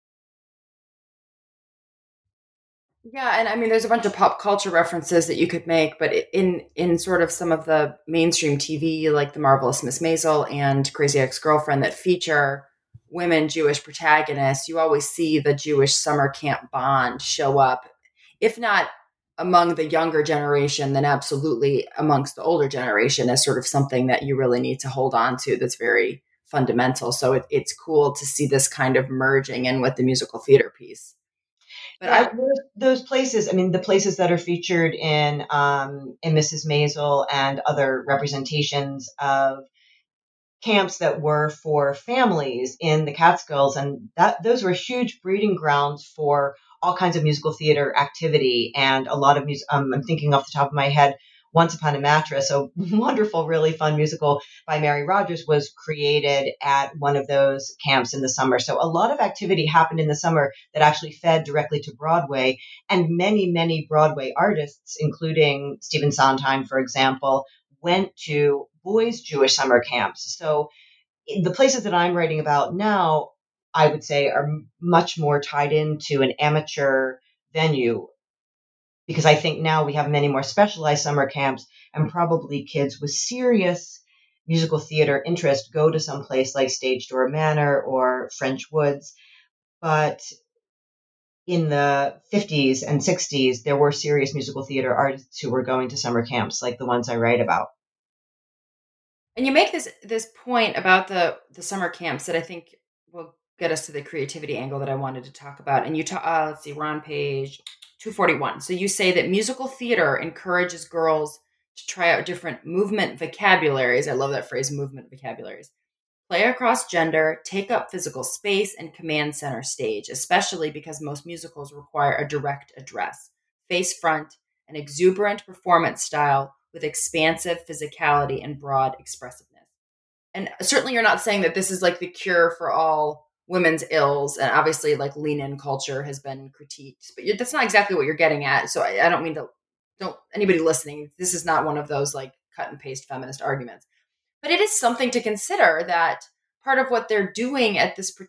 Yeah, and I mean, there's a bunch of pop culture references that you could make, but in sort of some of the mainstream TV, like The Marvelous Miss Maisel and Crazy Ex-Girlfriend, that feature women Jewish protagonists, you always see the Jewish summer camp bond show up, if not among the younger generation, then absolutely amongst the older generation as sort of something that you really need to hold on to that's very fundamental. So it's cool to see this kind of merging in with the musical theater piece. But those places, I mean, the places that are featured in Mrs. Maisel and other representations of camps that were for families in the Catskills, and those were huge breeding grounds for all kinds of musical theater activity and a lot of music. I'm thinking off the top of my head, Once Upon a Mattress, a wonderful, really fun musical by Mary Rodgers, was created at one of those camps in the summer. So a lot of activity happened in the summer that actually fed directly to Broadway. And many, many Broadway artists, including Stephen Sondheim, for example, went to boys' Jewish summer camps. So the places that I'm writing about now, I would say, are much more tied into an amateur venue, because I think now we have many more specialized summer camps, and probably kids with serious musical theater interest go to some place like Stage Door Manor or French Woods. But in the 50s and 60s, there were serious musical theater artists who were going to summer camps like the ones I write about. And you make this point about the summer camps that I think will get us to the creativity angle that I wanted to talk about. And you let's see, we're on page 241. So you say that musical theater encourages girls to try out different movement vocabularies. I love that phrase, movement vocabularies. Play across gender, take up physical space, and command center stage, especially because most musicals require a direct address, face front, an exuberant performance style with expansive physicality and broad expressiveness. And certainly you're not saying that this is like the cure for all women's ills. And obviously like lean in culture has been critiqued, but that's not exactly what you're getting at. So I don't mean to, don't anybody listening, this is not one of those like cut and paste feminist arguments, but it is something to consider that part of what they're doing at these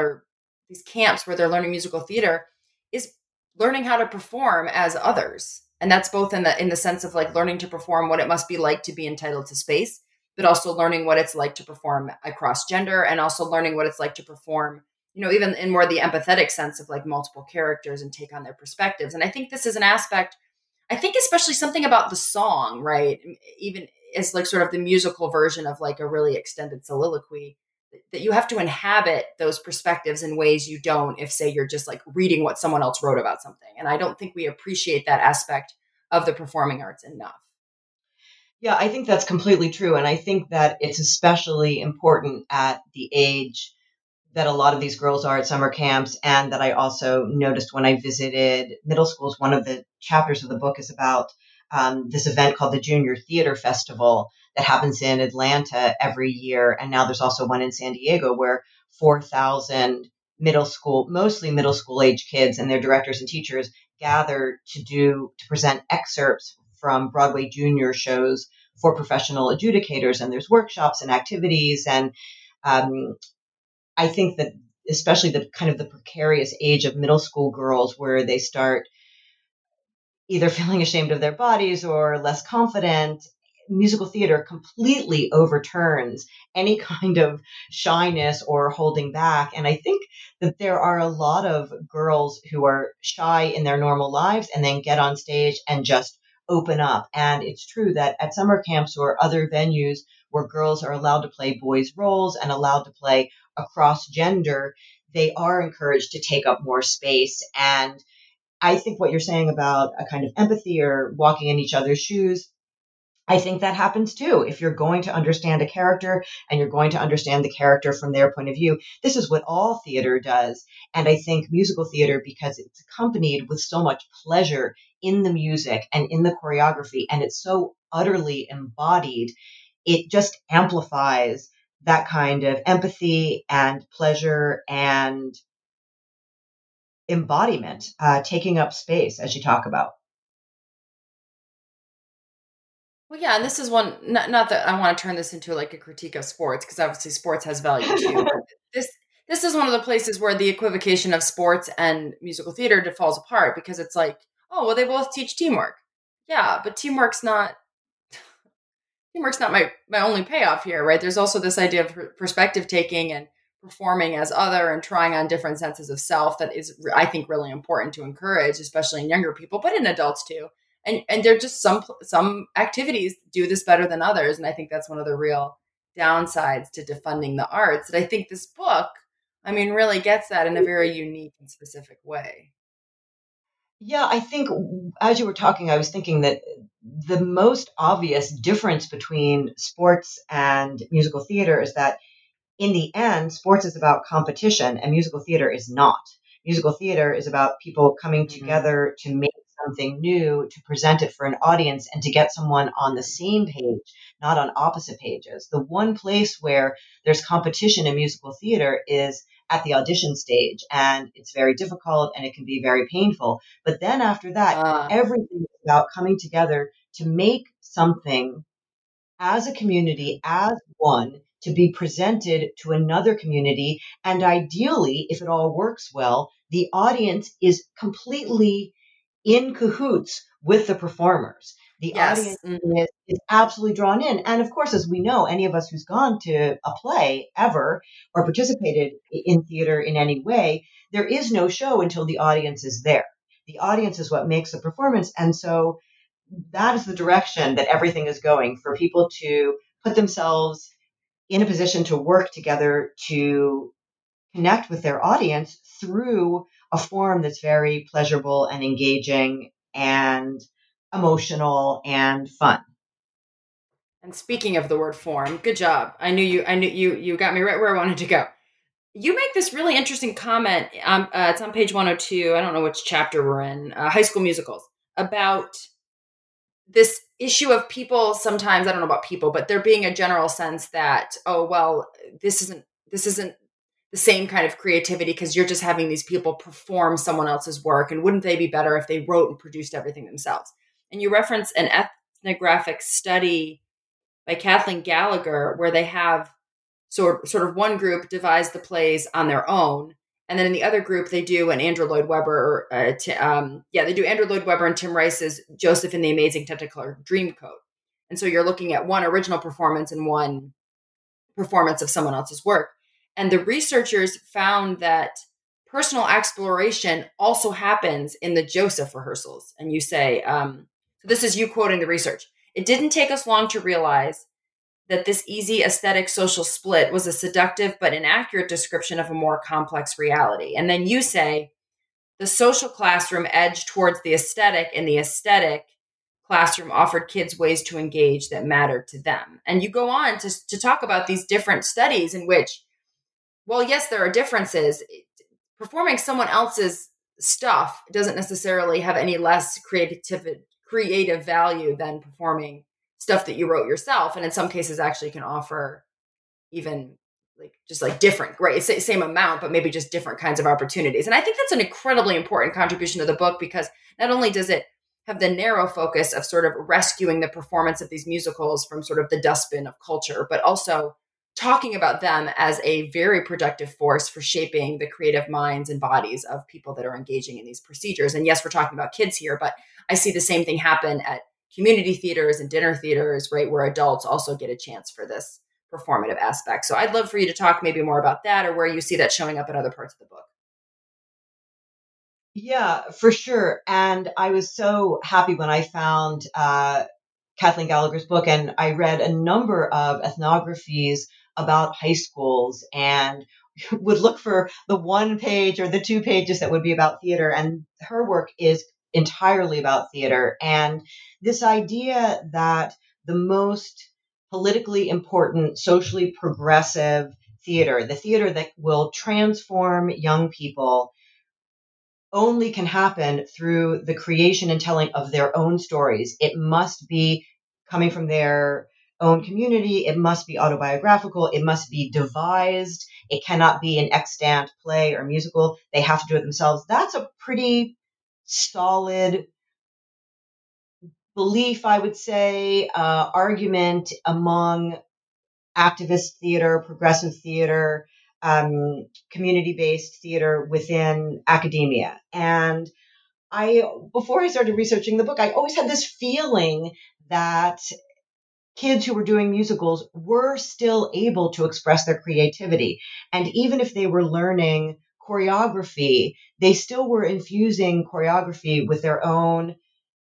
camps where they're learning musical theater is learning how to perform as others. And that's both in the sense of like learning to perform what it must be like to be entitled to space, but also learning what it's like to perform across gender, and also learning what it's like to perform, even in more the empathetic sense of like multiple characters and take on their perspectives. And I think this is an aspect, I think especially something about the song, right? Even as like sort of the musical version of like a really extended soliloquy. that you have to inhabit those perspectives in ways you don't if, say, you're just like reading what someone else wrote about something. And I don't think we appreciate that aspect of the performing arts enough. Yeah, I think that's completely true. And I think that it's especially important at the age that a lot of these girls are at summer camps, and that I also noticed when I visited middle schools. One of the chapters of the book is about this event called the Junior Theater Festival that happens in Atlanta every year. And now there's also one in San Diego where 4,000 mostly middle school age kids and their directors and teachers gather to present excerpts from Broadway junior shows for professional adjudicators. And there's workshops and activities. And I think that especially the kind of the precarious age of middle school girls, where they start either feeling ashamed of their bodies or less confident, musical theater completely overturns any kind of shyness or holding back. And I think that there are a lot of girls who are shy in their normal lives and then get on stage and just open up. And it's true that at summer camps or other venues where girls are allowed to play boys' roles and allowed to play across gender, they are encouraged to take up more space. And I think what you're saying about a kind of empathy or walking in each other's shoes, I think that happens too. If you're going to understand a character and you're going to understand the character from their point of view, this is what all theater does. And I think musical theater, because it's accompanied with so much pleasure in the music and in the choreography, and it's so utterly embodied, it just amplifies that kind of empathy and pleasure and embodiment, taking up space, as you talk about. Well, yeah, and this is one, not that I want to turn this into like a critique of sports, because obviously sports has value too. But this is one of the places where the equivocation of sports and musical theater falls apart, because it's like, oh, well, they both teach teamwork. Yeah, but teamwork's not my only payoff here, right? There's also this idea of perspective taking and performing as other and trying on different senses of self that is, I think, really important to encourage, especially in younger people, but in adults too. And there are just some activities do this better than others. And I think that's one of the real downsides to defunding the arts, that I think this book, I mean, really gets that in a very unique and specific way. Yeah, I think as you were talking, I was thinking that the most obvious difference between sports and musical theater is that in the end, sports is about competition and musical theater is not. Musical theater is about people coming together to make something new, to present it for an audience, and to get someone on the same page, not on opposite pages. The one place where there's competition in musical theater is at the audition stage, and it's very difficult and it can be very painful. But then after that, everything is about coming together to make something as a community, as one, to be presented to another community. And ideally, if it all works well, the audience is completely in cahoots with the performers. The audience is absolutely drawn in. And of course, as we know, any of us who's gone to a play ever or participated in theater in any way, there is no show until the audience is there. The audience is what makes the performance. And so that is the direction that everything is going, for people to put themselves in a position to work together to connect with their audience through a form that's very pleasurable and engaging and emotional and fun. And speaking of the word form, good job. I knew you got me right where I wanted to go. You make this really interesting comment. It's on page 102. I don't know which chapter we're in, High School Musicals, about this issue of people sometimes, I don't know about people, but there being a general sense that, oh, well, this isn't the same kind of creativity because you're just having these people perform someone else's work. And wouldn't they be better if they wrote and produced everything themselves? And you reference an ethnographic study by Kathleen Gallagher where they have sort of one group devise the plays on their own. And then in the other group, they do an Andrew Lloyd Webber, they do Andrew Lloyd Webber and Tim Rice's Joseph and the Amazing Technicolor Dreamcoat. And so you're looking at one original performance and one performance of someone else's work. And the researchers found that personal exploration also happens in the Joseph rehearsals. And you say, so this is you quoting the research. It didn't take us long to realize that this easy aesthetic social split was a seductive but inaccurate description of a more complex reality. And then you say the social classroom edged towards the aesthetic, and the aesthetic classroom offered kids ways to engage that mattered to them. And you go on to talk about these different studies in which, well, yes, there are differences. Performing someone else's stuff doesn't necessarily have any less creative value than performing stuff that you wrote yourself. And in some cases actually can offer even like different, great, same amount, but maybe just different kinds of opportunities. And I think that's an incredibly important contribution to the book, because not only does it have the narrow focus of sort of rescuing the performance of these musicals from sort of the dustbin of culture, but also talking about them as a very productive force for shaping the creative minds and bodies of people that are engaging in these procedures. And yes, we're talking about kids here, but I see the same thing happen at community theaters and dinner theaters, right, where adults also get a chance for this performative aspect. So I'd love for you to talk maybe more about that, or where you see that showing up in other parts of the book. Yeah, for sure. And I was so happy when I found Kathleen Gallagher's book, and I read a number of ethnographies about high schools and would look for the one page or the 2 pages that would be about theater. And her work is entirely about theater. And this idea that the most politically important, socially progressive theater, the theater that will transform young people, only can happen through the creation and telling of their own stories. It must be coming from their own community. It must be autobiographical. It must be devised. It cannot be an extant play or musical. They have to do it themselves. That's a pretty solid belief, I would say, argument among activist theater, progressive theater, community-based theater within academia. And before I started researching the book, I always had this feeling that kids who were doing musicals were still able to express their creativity. And even if they were learning choreography, they still were infusing choreography with their own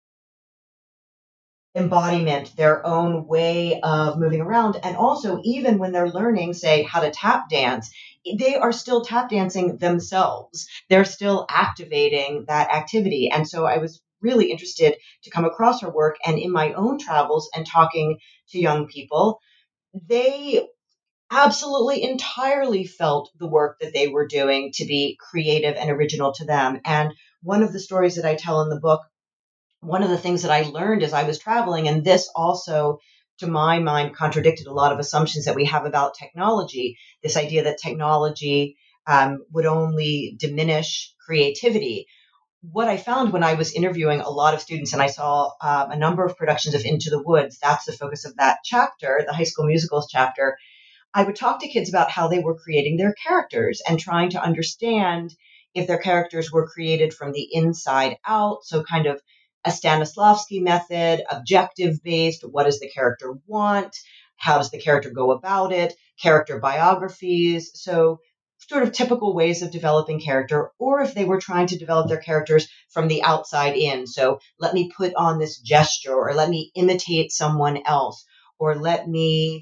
embodiment, their own way of moving around. And also, even when they're learning, say, how to tap dance, they are still tap dancing themselves. They're still activating that activity. And so I was really interested to come across her work. And in my own travels and talking to young people, they absolutely entirely felt the work that they were doing to be creative and original to them. And one of the stories that I tell in the book, one of the things that I learned as I was traveling, and this also, to my mind, contradicted a lot of assumptions that we have about technology, this idea that technology would only diminish creativity. What I found when I was interviewing a lot of students, and I saw a number of productions of Into the Woods, that's the focus of that chapter, the High School Musicals chapter, I would talk to kids about how they were creating their characters and trying to understand if their characters were created from the inside out, so kind of a Stanislavski method, objective-based, what does the character want? How does the character go about it? Character biographies, so sort of typical ways of developing character, or if they were trying to develop their characters from the outside in. So let me put on this gesture, or let me imitate someone else, or let me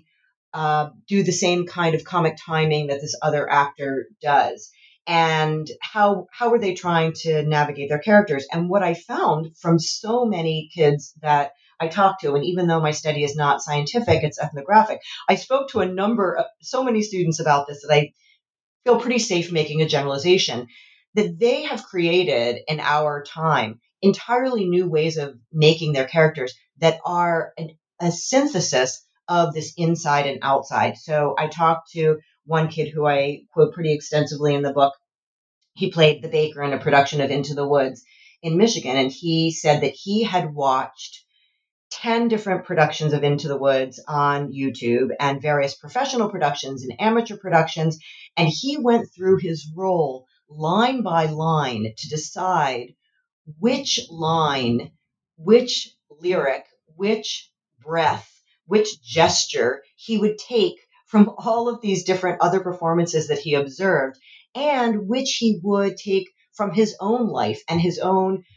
do the same kind of comic timing that this other actor does. And how are they trying to navigate their characters? And what I found from so many kids that I talked to, and even though my study is not scientific, it's ethnographic, I spoke to so many students about this that I feel pretty safe making a generalization, that they have created in our time entirely new ways of making their characters that are a synthesis of this inside and outside. So I talked to one kid who I quote pretty extensively in the book. He played the baker in a production of Into the Woods in Michigan, and he said that he had watched 10 different productions of Into the Woods on YouTube and various professional productions and amateur productions, and he went through his role line by line to decide which line, which lyric, which breath, which gesture he would take from all of these different other performances that he observed, and which he would take from his own life and his own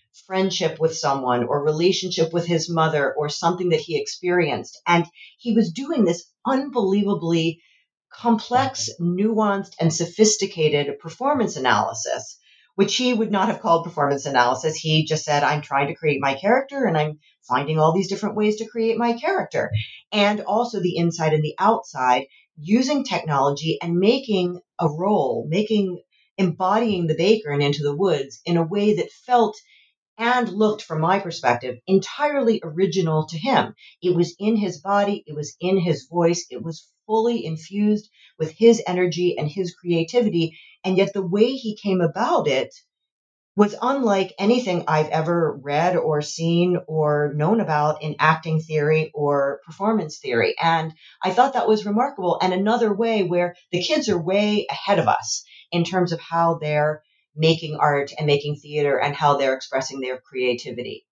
friendship with someone or relationship with his mother or something that he experienced. And he was doing this unbelievably complex, nuanced, and sophisticated performance analysis, which he would not have called performance analysis. He just said, I'm trying to create my character and I'm finding all these different ways to create my character. And also the inside and the outside, using technology and making a role, embodying the baker in Into the Woods in a way that felt and looked, from my perspective, entirely original to him. It was in his body, it was in his voice, it was fully infused with his energy and his creativity. And yet the way he came about it was unlike anything I've ever read or seen or known about in acting theory or performance theory. And I thought that was remarkable. And another way where the kids are way ahead of us in terms of how they're making art and making theater and how they're expressing their creativity.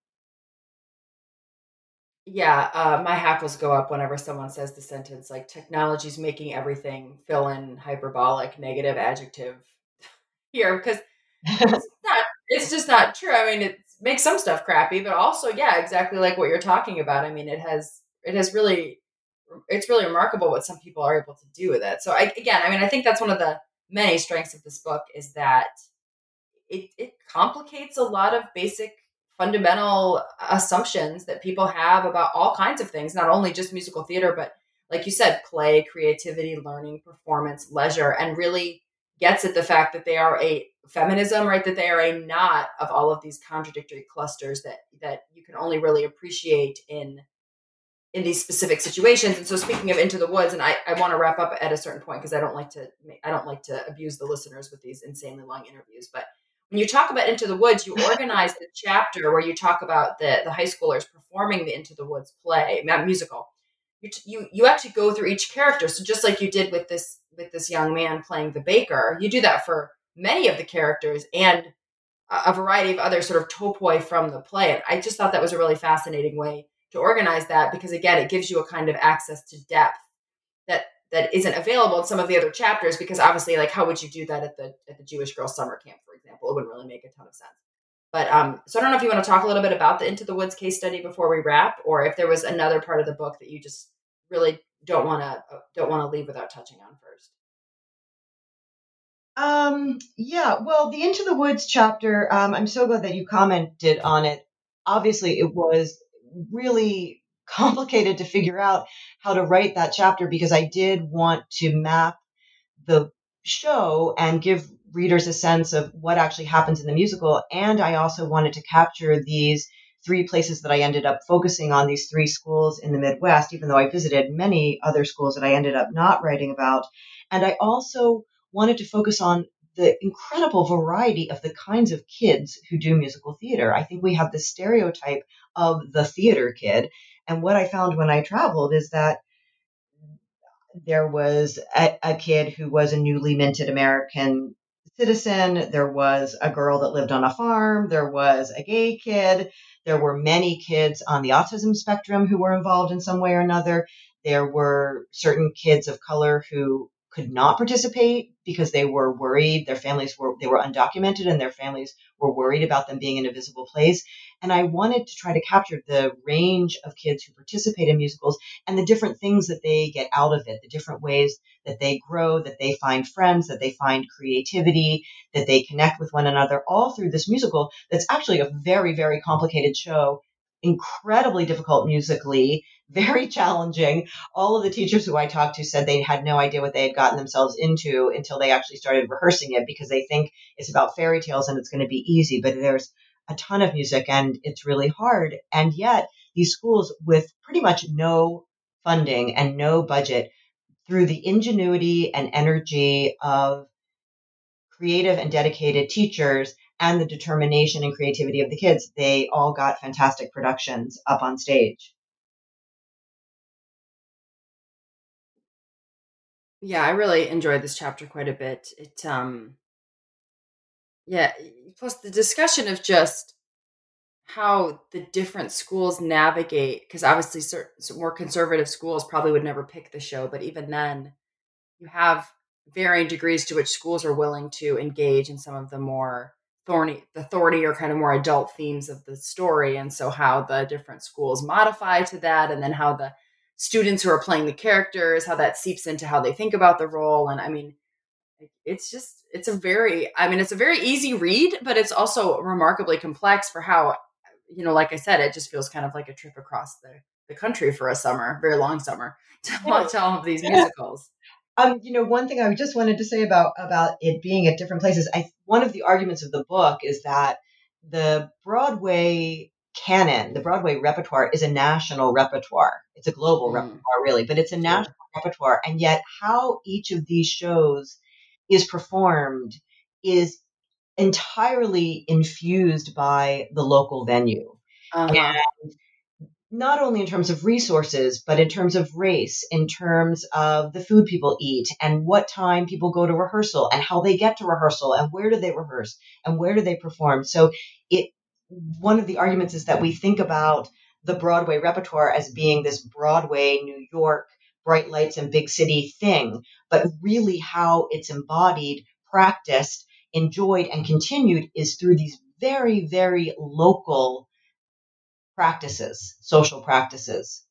Yeah, my hackles go up whenever someone says the sentence like technology's making everything, fill in hyperbolic negative adjective here, because it's just not true. I mean, it makes some stuff crappy, but also, yeah, exactly like what you're talking about. I mean, it's really remarkable what some people are able to do with it. So I think that's one of the many strengths of this book is that it complicates a lot of basic fundamental assumptions that people have about all kinds of things, not only just musical theater, but like you said, play, creativity, learning, performance, leisure, and really gets at the fact that they are a feminism, right? That they are a knot of all of these contradictory clusters that you can only really appreciate in these specific situations. And so speaking of Into the Woods, and I want to wrap up at a certain point because I don't like to abuse the listeners with these insanely long interviews, but when you talk about Into the Woods, you organize the chapter where you talk about the high schoolers performing the Into the Woods play, not musical. You actually go through each character. So just like you did with this young man playing the baker, you do that for many of the characters and a variety of other sort of topoi from the play. And I just thought that was a really fascinating way to organize that because, again, it gives you a kind of access to depth that isn't available in some of the other chapters, because obviously, like, how would you do that at the Jewish Girls Summer Camp, for example? It wouldn't really make a ton of sense. But so I don't know if you want to talk a little bit about the Into the Woods case study before we wrap, or if there was another part of the book that you just really don't want to leave without touching on first. Yeah, well, the Into the Woods chapter, I'm so glad that you commented on it. Obviously, it was really complicated to figure out how to write that chapter because I did want to map the show and give readers a sense of what actually happens in the musical. And I also wanted to capture these three places that I ended up focusing on, these three schools in the Midwest, even though I visited many other schools that I ended up not writing about. And I also wanted to focus on the incredible variety of the kinds of kids who do musical theater. I think we have the stereotype of the theater kid. And what I found when I traveled is that there was a kid who was a newly minted American citizen. There was a girl that lived on a farm. There was a gay kid. There were many kids on the autism spectrum who were involved in some way or another. There were certain kids of color who could not participate because they were worried. They were undocumented and their families were worried about them being in a visible place. And I wanted to try to capture the range of kids who participate in musicals and the different things that they get out of it, the different ways that they grow, that they find friends, that they find creativity, that they connect with one another, all through this musical that's actually a very, very complicated show, incredibly difficult musically, very challenging. All of the teachers who I talked to said they had no idea what they had gotten themselves into until they actually started rehearsing it because they think it's about fairy tales and it's going to be easy, but there's a ton of music and it's really hard. And yet these schools with pretty much no funding and no budget, through the ingenuity and energy of creative and dedicated teachers and the determination and creativity of the kids, they all got fantastic productions up on stage. Yeah, I really enjoyed this chapter quite a bit. Plus the discussion of just how the different schools navigate, because obviously certain more conservative schools probably would never pick the show, but even then you have varying degrees to which schools are willing to engage in some of the more thorny or kind of more adult themes of the story. And so how the different schools modify to that, and then how the students who are playing the characters, how that seeps into how they think about the role. And I mean, it's a very easy read, but it's also remarkably complex for how, like I said, it just feels kind of like a trip across the country for a summer, very long summer, to watch all of these musicals. One thing I just wanted to say about it being at different places, one of the arguments of the book is that the Broadway canon, the Broadway repertoire, is a national repertoire. It's a global repertoire, really, but it's a national repertoire. And yet how each of these shows is performed is entirely infused by the local venue. And not only in terms of resources, but in terms of race, in terms of the food people eat and what time people go to rehearsal and how they get to rehearsal and where do they rehearse and where do they perform. So one of the arguments is that we think about the Broadway repertoire as being this Broadway, New York, bright lights and big city thing, but really how it's embodied, practiced, enjoyed, and continued is through these very, very local practices, social practices.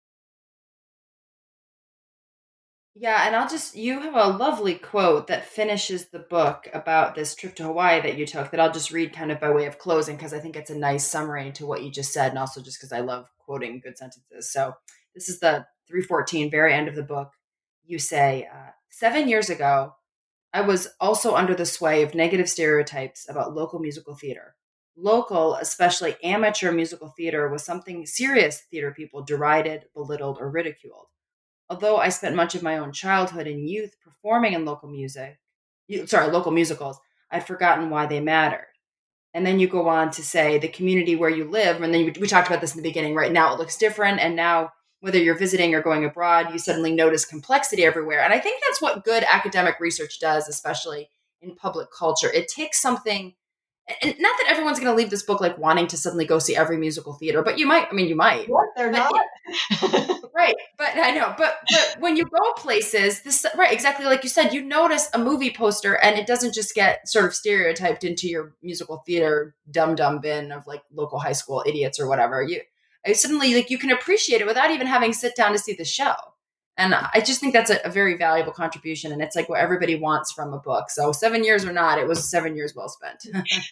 Yeah, and you have a lovely quote that finishes the book about this trip to Hawaii that you took that I'll just read kind of by way of closing, because I think it's a nice summary to what you just said, and also just because I love quoting good sentences. So this is the 314, very end of the book. You say, 7 years ago, I was also under the sway of negative stereotypes about local musical theater. Local, especially amateur musical theater, was something serious theater people derided, belittled, or ridiculed. Although I spent much of my own childhood and youth performing in local musicals, I'd forgotten why they mattered. And then you go on to say the community where you live, and then we talked about this in the beginning, right now it looks different, and now whether you're visiting or going abroad, you suddenly notice complexity everywhere. And I think that's what good academic research does, especially in public culture. It takes something, and not that everyone's going to leave this book like wanting to suddenly go see every musical theater, but you might. What? They're not. Right. But I know. But when you go places, right, exactly like you said, you notice a movie poster and it doesn't just get sort of stereotyped into your musical theater dum-dum bin of like local high school idiots or whatever. Suddenly like you can appreciate it without even having to sit down to see the show. And I just think that's a very valuable contribution. And it's like what everybody wants from a book. So 7 years or not, it was 7 years well spent.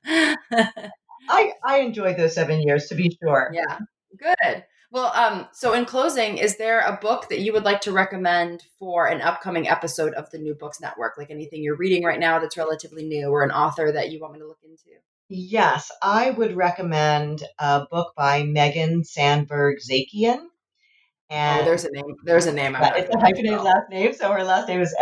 I enjoyed those 7 years, to be sure. Yeah, good. Well, so in closing, is there a book that you would like to recommend for an upcoming episode of the New Books Network? Like anything you're reading right now that's relatively new, or an author that you want me to look into? Yes, I would recommend a book by Megan Sandberg-Zakian. And there's a name. There's a name. It's a hyphenated last name. So her last name is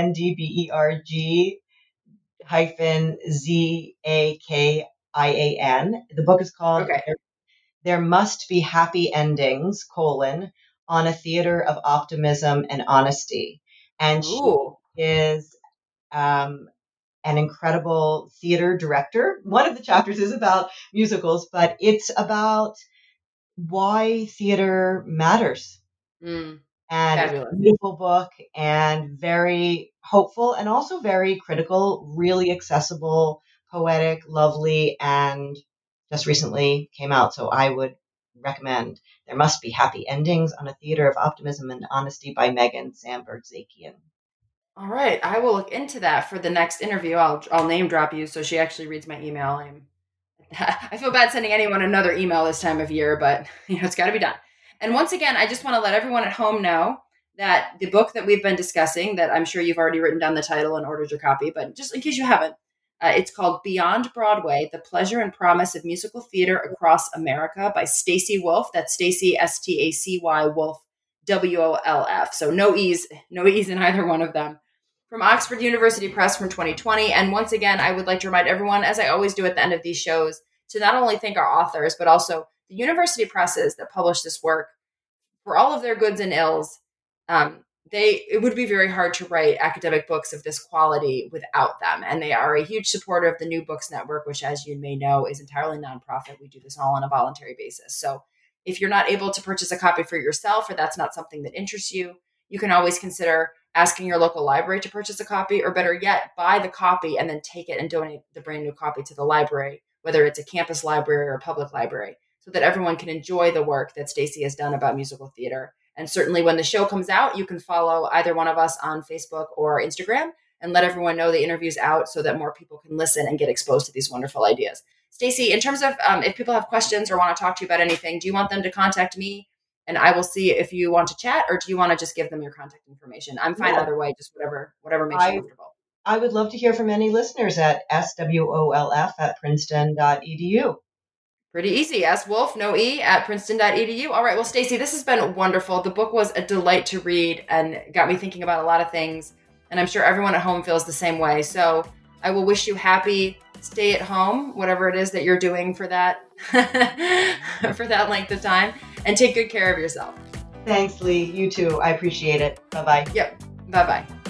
Sandberg-Zakian. The book is called There Must Be Happy Endings, on a Theater of Optimism and Honesty. And she is an incredible theater director. One of the chapters is about musicals, but it's about why theater matters. And fabulous. It's a beautiful book and very hopeful and also very critical, really accessible, poetic, lovely, and just recently came out. So I would recommend There Must Be Happy Endings on a Theater of Optimism and Honesty by Megan Sandberg-Zakian. All right. I will look into that for the next interview. I'll name drop you so she actually reads my email. I feel bad sending anyone another email this time of year, but it's got to be done. And once again, I just want to let everyone at home know that the book that we've been discussing, that I'm sure you've already written down the title and ordered your copy, but just in case you haven't, it's called Beyond Broadway, The Pleasure and Promise of Musical Theater Across America by Stacy Wolf. That's Stacy, Stacy Wolf, WOLF. So no E's in either one of them. From Oxford University Press from 2020. And once again, I would like to remind everyone, as I always do at the end of these shows, to not only thank our authors, but also the university presses that publish this work for all of their goods and ills. It would be very hard to write academic books of this quality without them. And they are a huge supporter of the New Books Network, which, as you may know, is entirely nonprofit. We do this all on a voluntary basis. So if you're not able to purchase a copy for yourself, or that's not something that interests you, you can always consider asking your local library to purchase a copy, or better yet, buy the copy and then take it and donate the brand new copy to the library, whether it's a campus library or a public library, so that everyone can enjoy the work that Stacey has done about musical theater. And certainly when the show comes out, you can follow either one of us on Facebook or Instagram and let everyone know the interview's out so that more people can listen and get exposed to these wonderful ideas. Stacey, in terms of if people have questions or want to talk to you about anything, do you want them to contact me and I will see if you want to chat, or do you want to just give them your contact information? I'm fine either way, just whatever makes you comfortable. I would love to hear from any listeners at swolf@princeton.edu. Pretty easy. swolf, no E, at princeton.edu. All right. Well, Stacey, this has been wonderful. The book was a delight to read and got me thinking about a lot of things. And I'm sure everyone at home feels the same way. So I will wish you happy stay at home, whatever it is that you're doing for that, for that length of time, and take good care of yourself. Thanks, Lee. You too. I appreciate it. Bye-bye. Yep. Bye-bye.